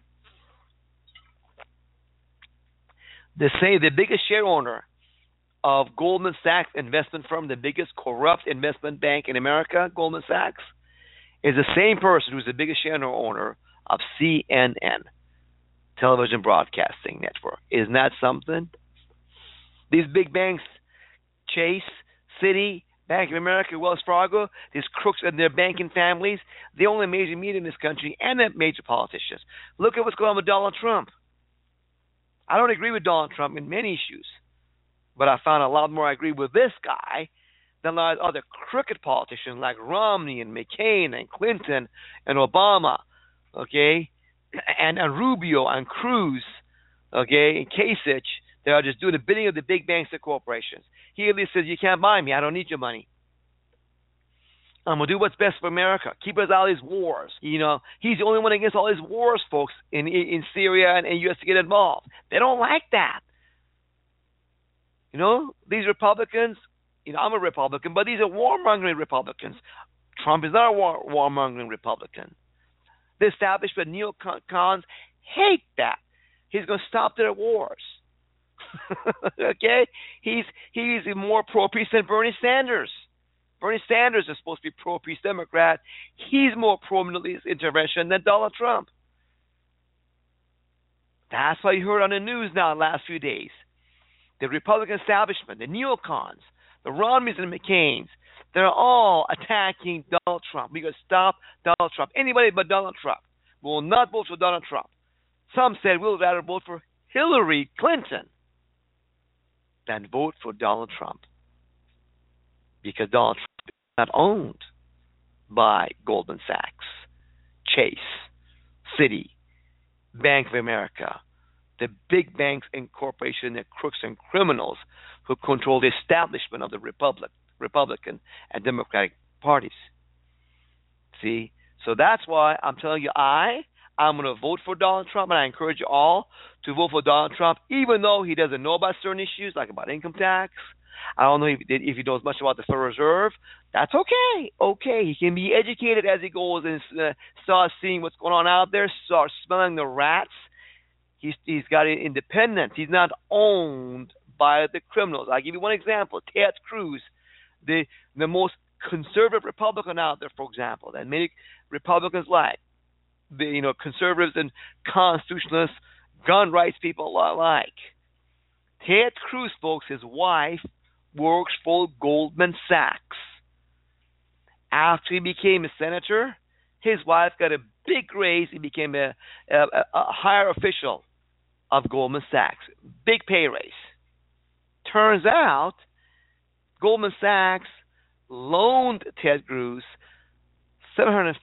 They say the biggest share owner of Goldman Sachs investment firm, the biggest corrupt investment bank in America, Goldman Sachs, is the same person who's the biggest share owner of CNN, Television Broadcasting Network. Isn't that something? These big banks, Chase, Citi, Bank of America, Wells Fargo, these crooks and their banking families, they own the major media in this country and the major politicians. Look at what's going on with Donald Trump. I don't agree with Donald Trump in many issues, but I found a lot more I agree with this guy than a lot of other crooked politicians like Romney and McCain and Clinton and Obama, okay, and Rubio and Cruz, okay, and Kasich. They are just doing the bidding of the big banks and corporations. He at least says, you can't buy me. I don't need your money. I'm going to do what's best for America. Keep us out of these wars. You know, he's the only one against all these wars, folks, in Syria and U.S. to get involved. They don't like that. You know, these Republicans, you know, I'm a Republican, but these are warmongering Republicans. Trump is not a warmongering Republican. The establishment, neocons, hate that. He's going to stop their wars. Okay? He's more pro-peace than Bernie Sanders. Bernie Sanders is supposed to be pro-peace Democrat. He's more pro-Middle East intervention than Donald Trump. That's why you heard on the news now in the last few days. The Republican establishment, the neocons, the Romneys and McCains, they're all attacking Donald Trump. We got to stop Donald Trump. Anybody but Donald Trump. We will not vote for Donald Trump. Some said we'll rather vote for Hillary Clinton than vote for Donald Trump. Because Donald Trump is not owned by Goldman Sachs, Chase, Citi, Bank of America, the big banks and corporations, the crooks and criminals who control the establishment of the Republican and Democratic parties. See? So that's why I'm telling you, I'm going to vote for Donald Trump, and I encourage you all to vote for Donald Trump, even though he doesn't know about certain issues, like about income tax. I don't know if he knows much about the Federal Reserve. That's okay. Okay, he can be educated as he goes and starts seeing what's going on out there, starts smelling the rats. He's got independence. He's not owned by the criminals. I'll give you one example. Ted Cruz, the most conservative Republican out there, for example, that many Republicans like. The conservatives and constitutionalists, gun rights people alike. Ted Cruz, folks, his wife works for Goldman Sachs. After he became a senator, his wife got a big raise. He became a higher official of Goldman Sachs. Big pay raise. Turns out, Goldman Sachs loaned Ted Cruz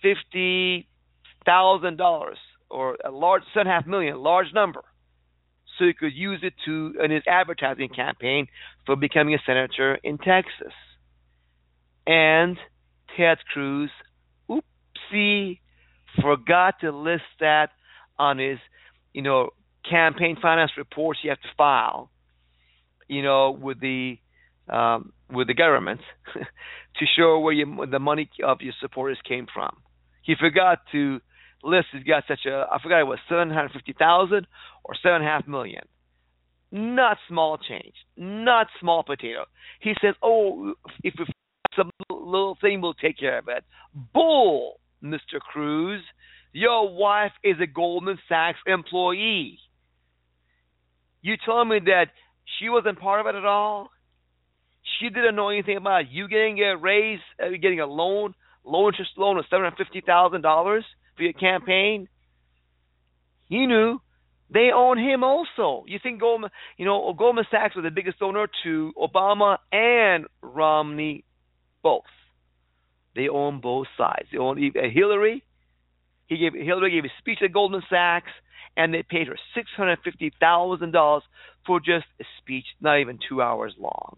$750,000 or a large $7.5 million, large number. so he could use it in his advertising campaign for becoming a senator in Texas. And Ted Cruz, oopsie, forgot to list that on his, campaign finance reports you have to file, with the government to show where the money of your supporters came from. He forgot to list. He's got I forgot it was $750,000 or $7.5 million. Not small change, not small potato. He says, "Oh, if some little thing will take care of it." Bull, Mr. Cruz. Your wife is a Goldman Sachs employee. You telling me that she wasn't part of it at all? She didn't know anything about you getting a raise, getting a low interest loan of $750,000 for your campaign? He knew. They own him also. You think Goldman Sachs was the biggest donor to Obama and Romney, both. They own both sides. They own Hillary. Hillary gave a speech at Goldman Sachs, and they paid her $650,000 for just a speech, not even 2 hours long.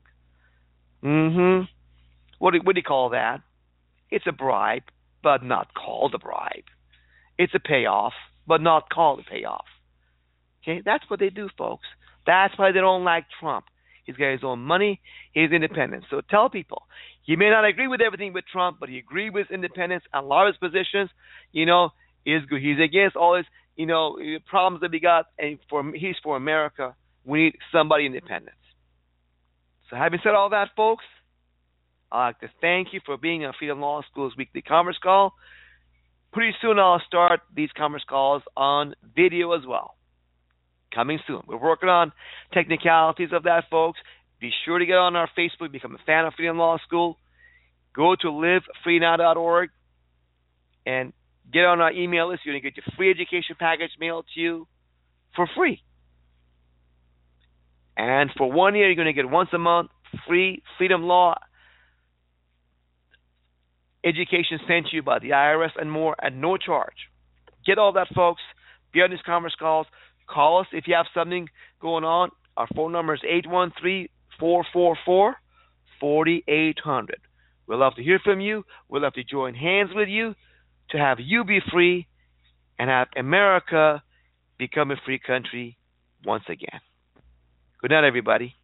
What do you call that? It's a bribe, but not called a bribe. It's a payoff, but not called a payoff. Okay, that's what they do, folks. That's why they don't like Trump. He's got his own money. He's independent. So tell people, you may not agree with everything with Trump, but you agree with independence and a lot of his positions. Is good. He's against all his, problems that we got, and he's for America. We need somebody independent. So having said all that, folks, I'd like to thank you for being on Freedom Law School's weekly conference call. Pretty soon I'll start these conference calls on video as well. Coming soon. We're working on technicalities of that, folks. Be sure to get on our Facebook, become a fan of Freedom Law School. Go to livefreenow.org and get on our email list. You're going to get your free education package mailed to you for free. And for 1 year, you're going to get once a month free Freedom Law education sent to you by the IRS and more at no charge. Get all that, folks. Be on these conference calls. Call us if you have something going on. Our phone number is 813-444-4800. We'd love to hear from you. We'd love to join hands with you to have you be free and have America become a free country once again. Good night, everybody.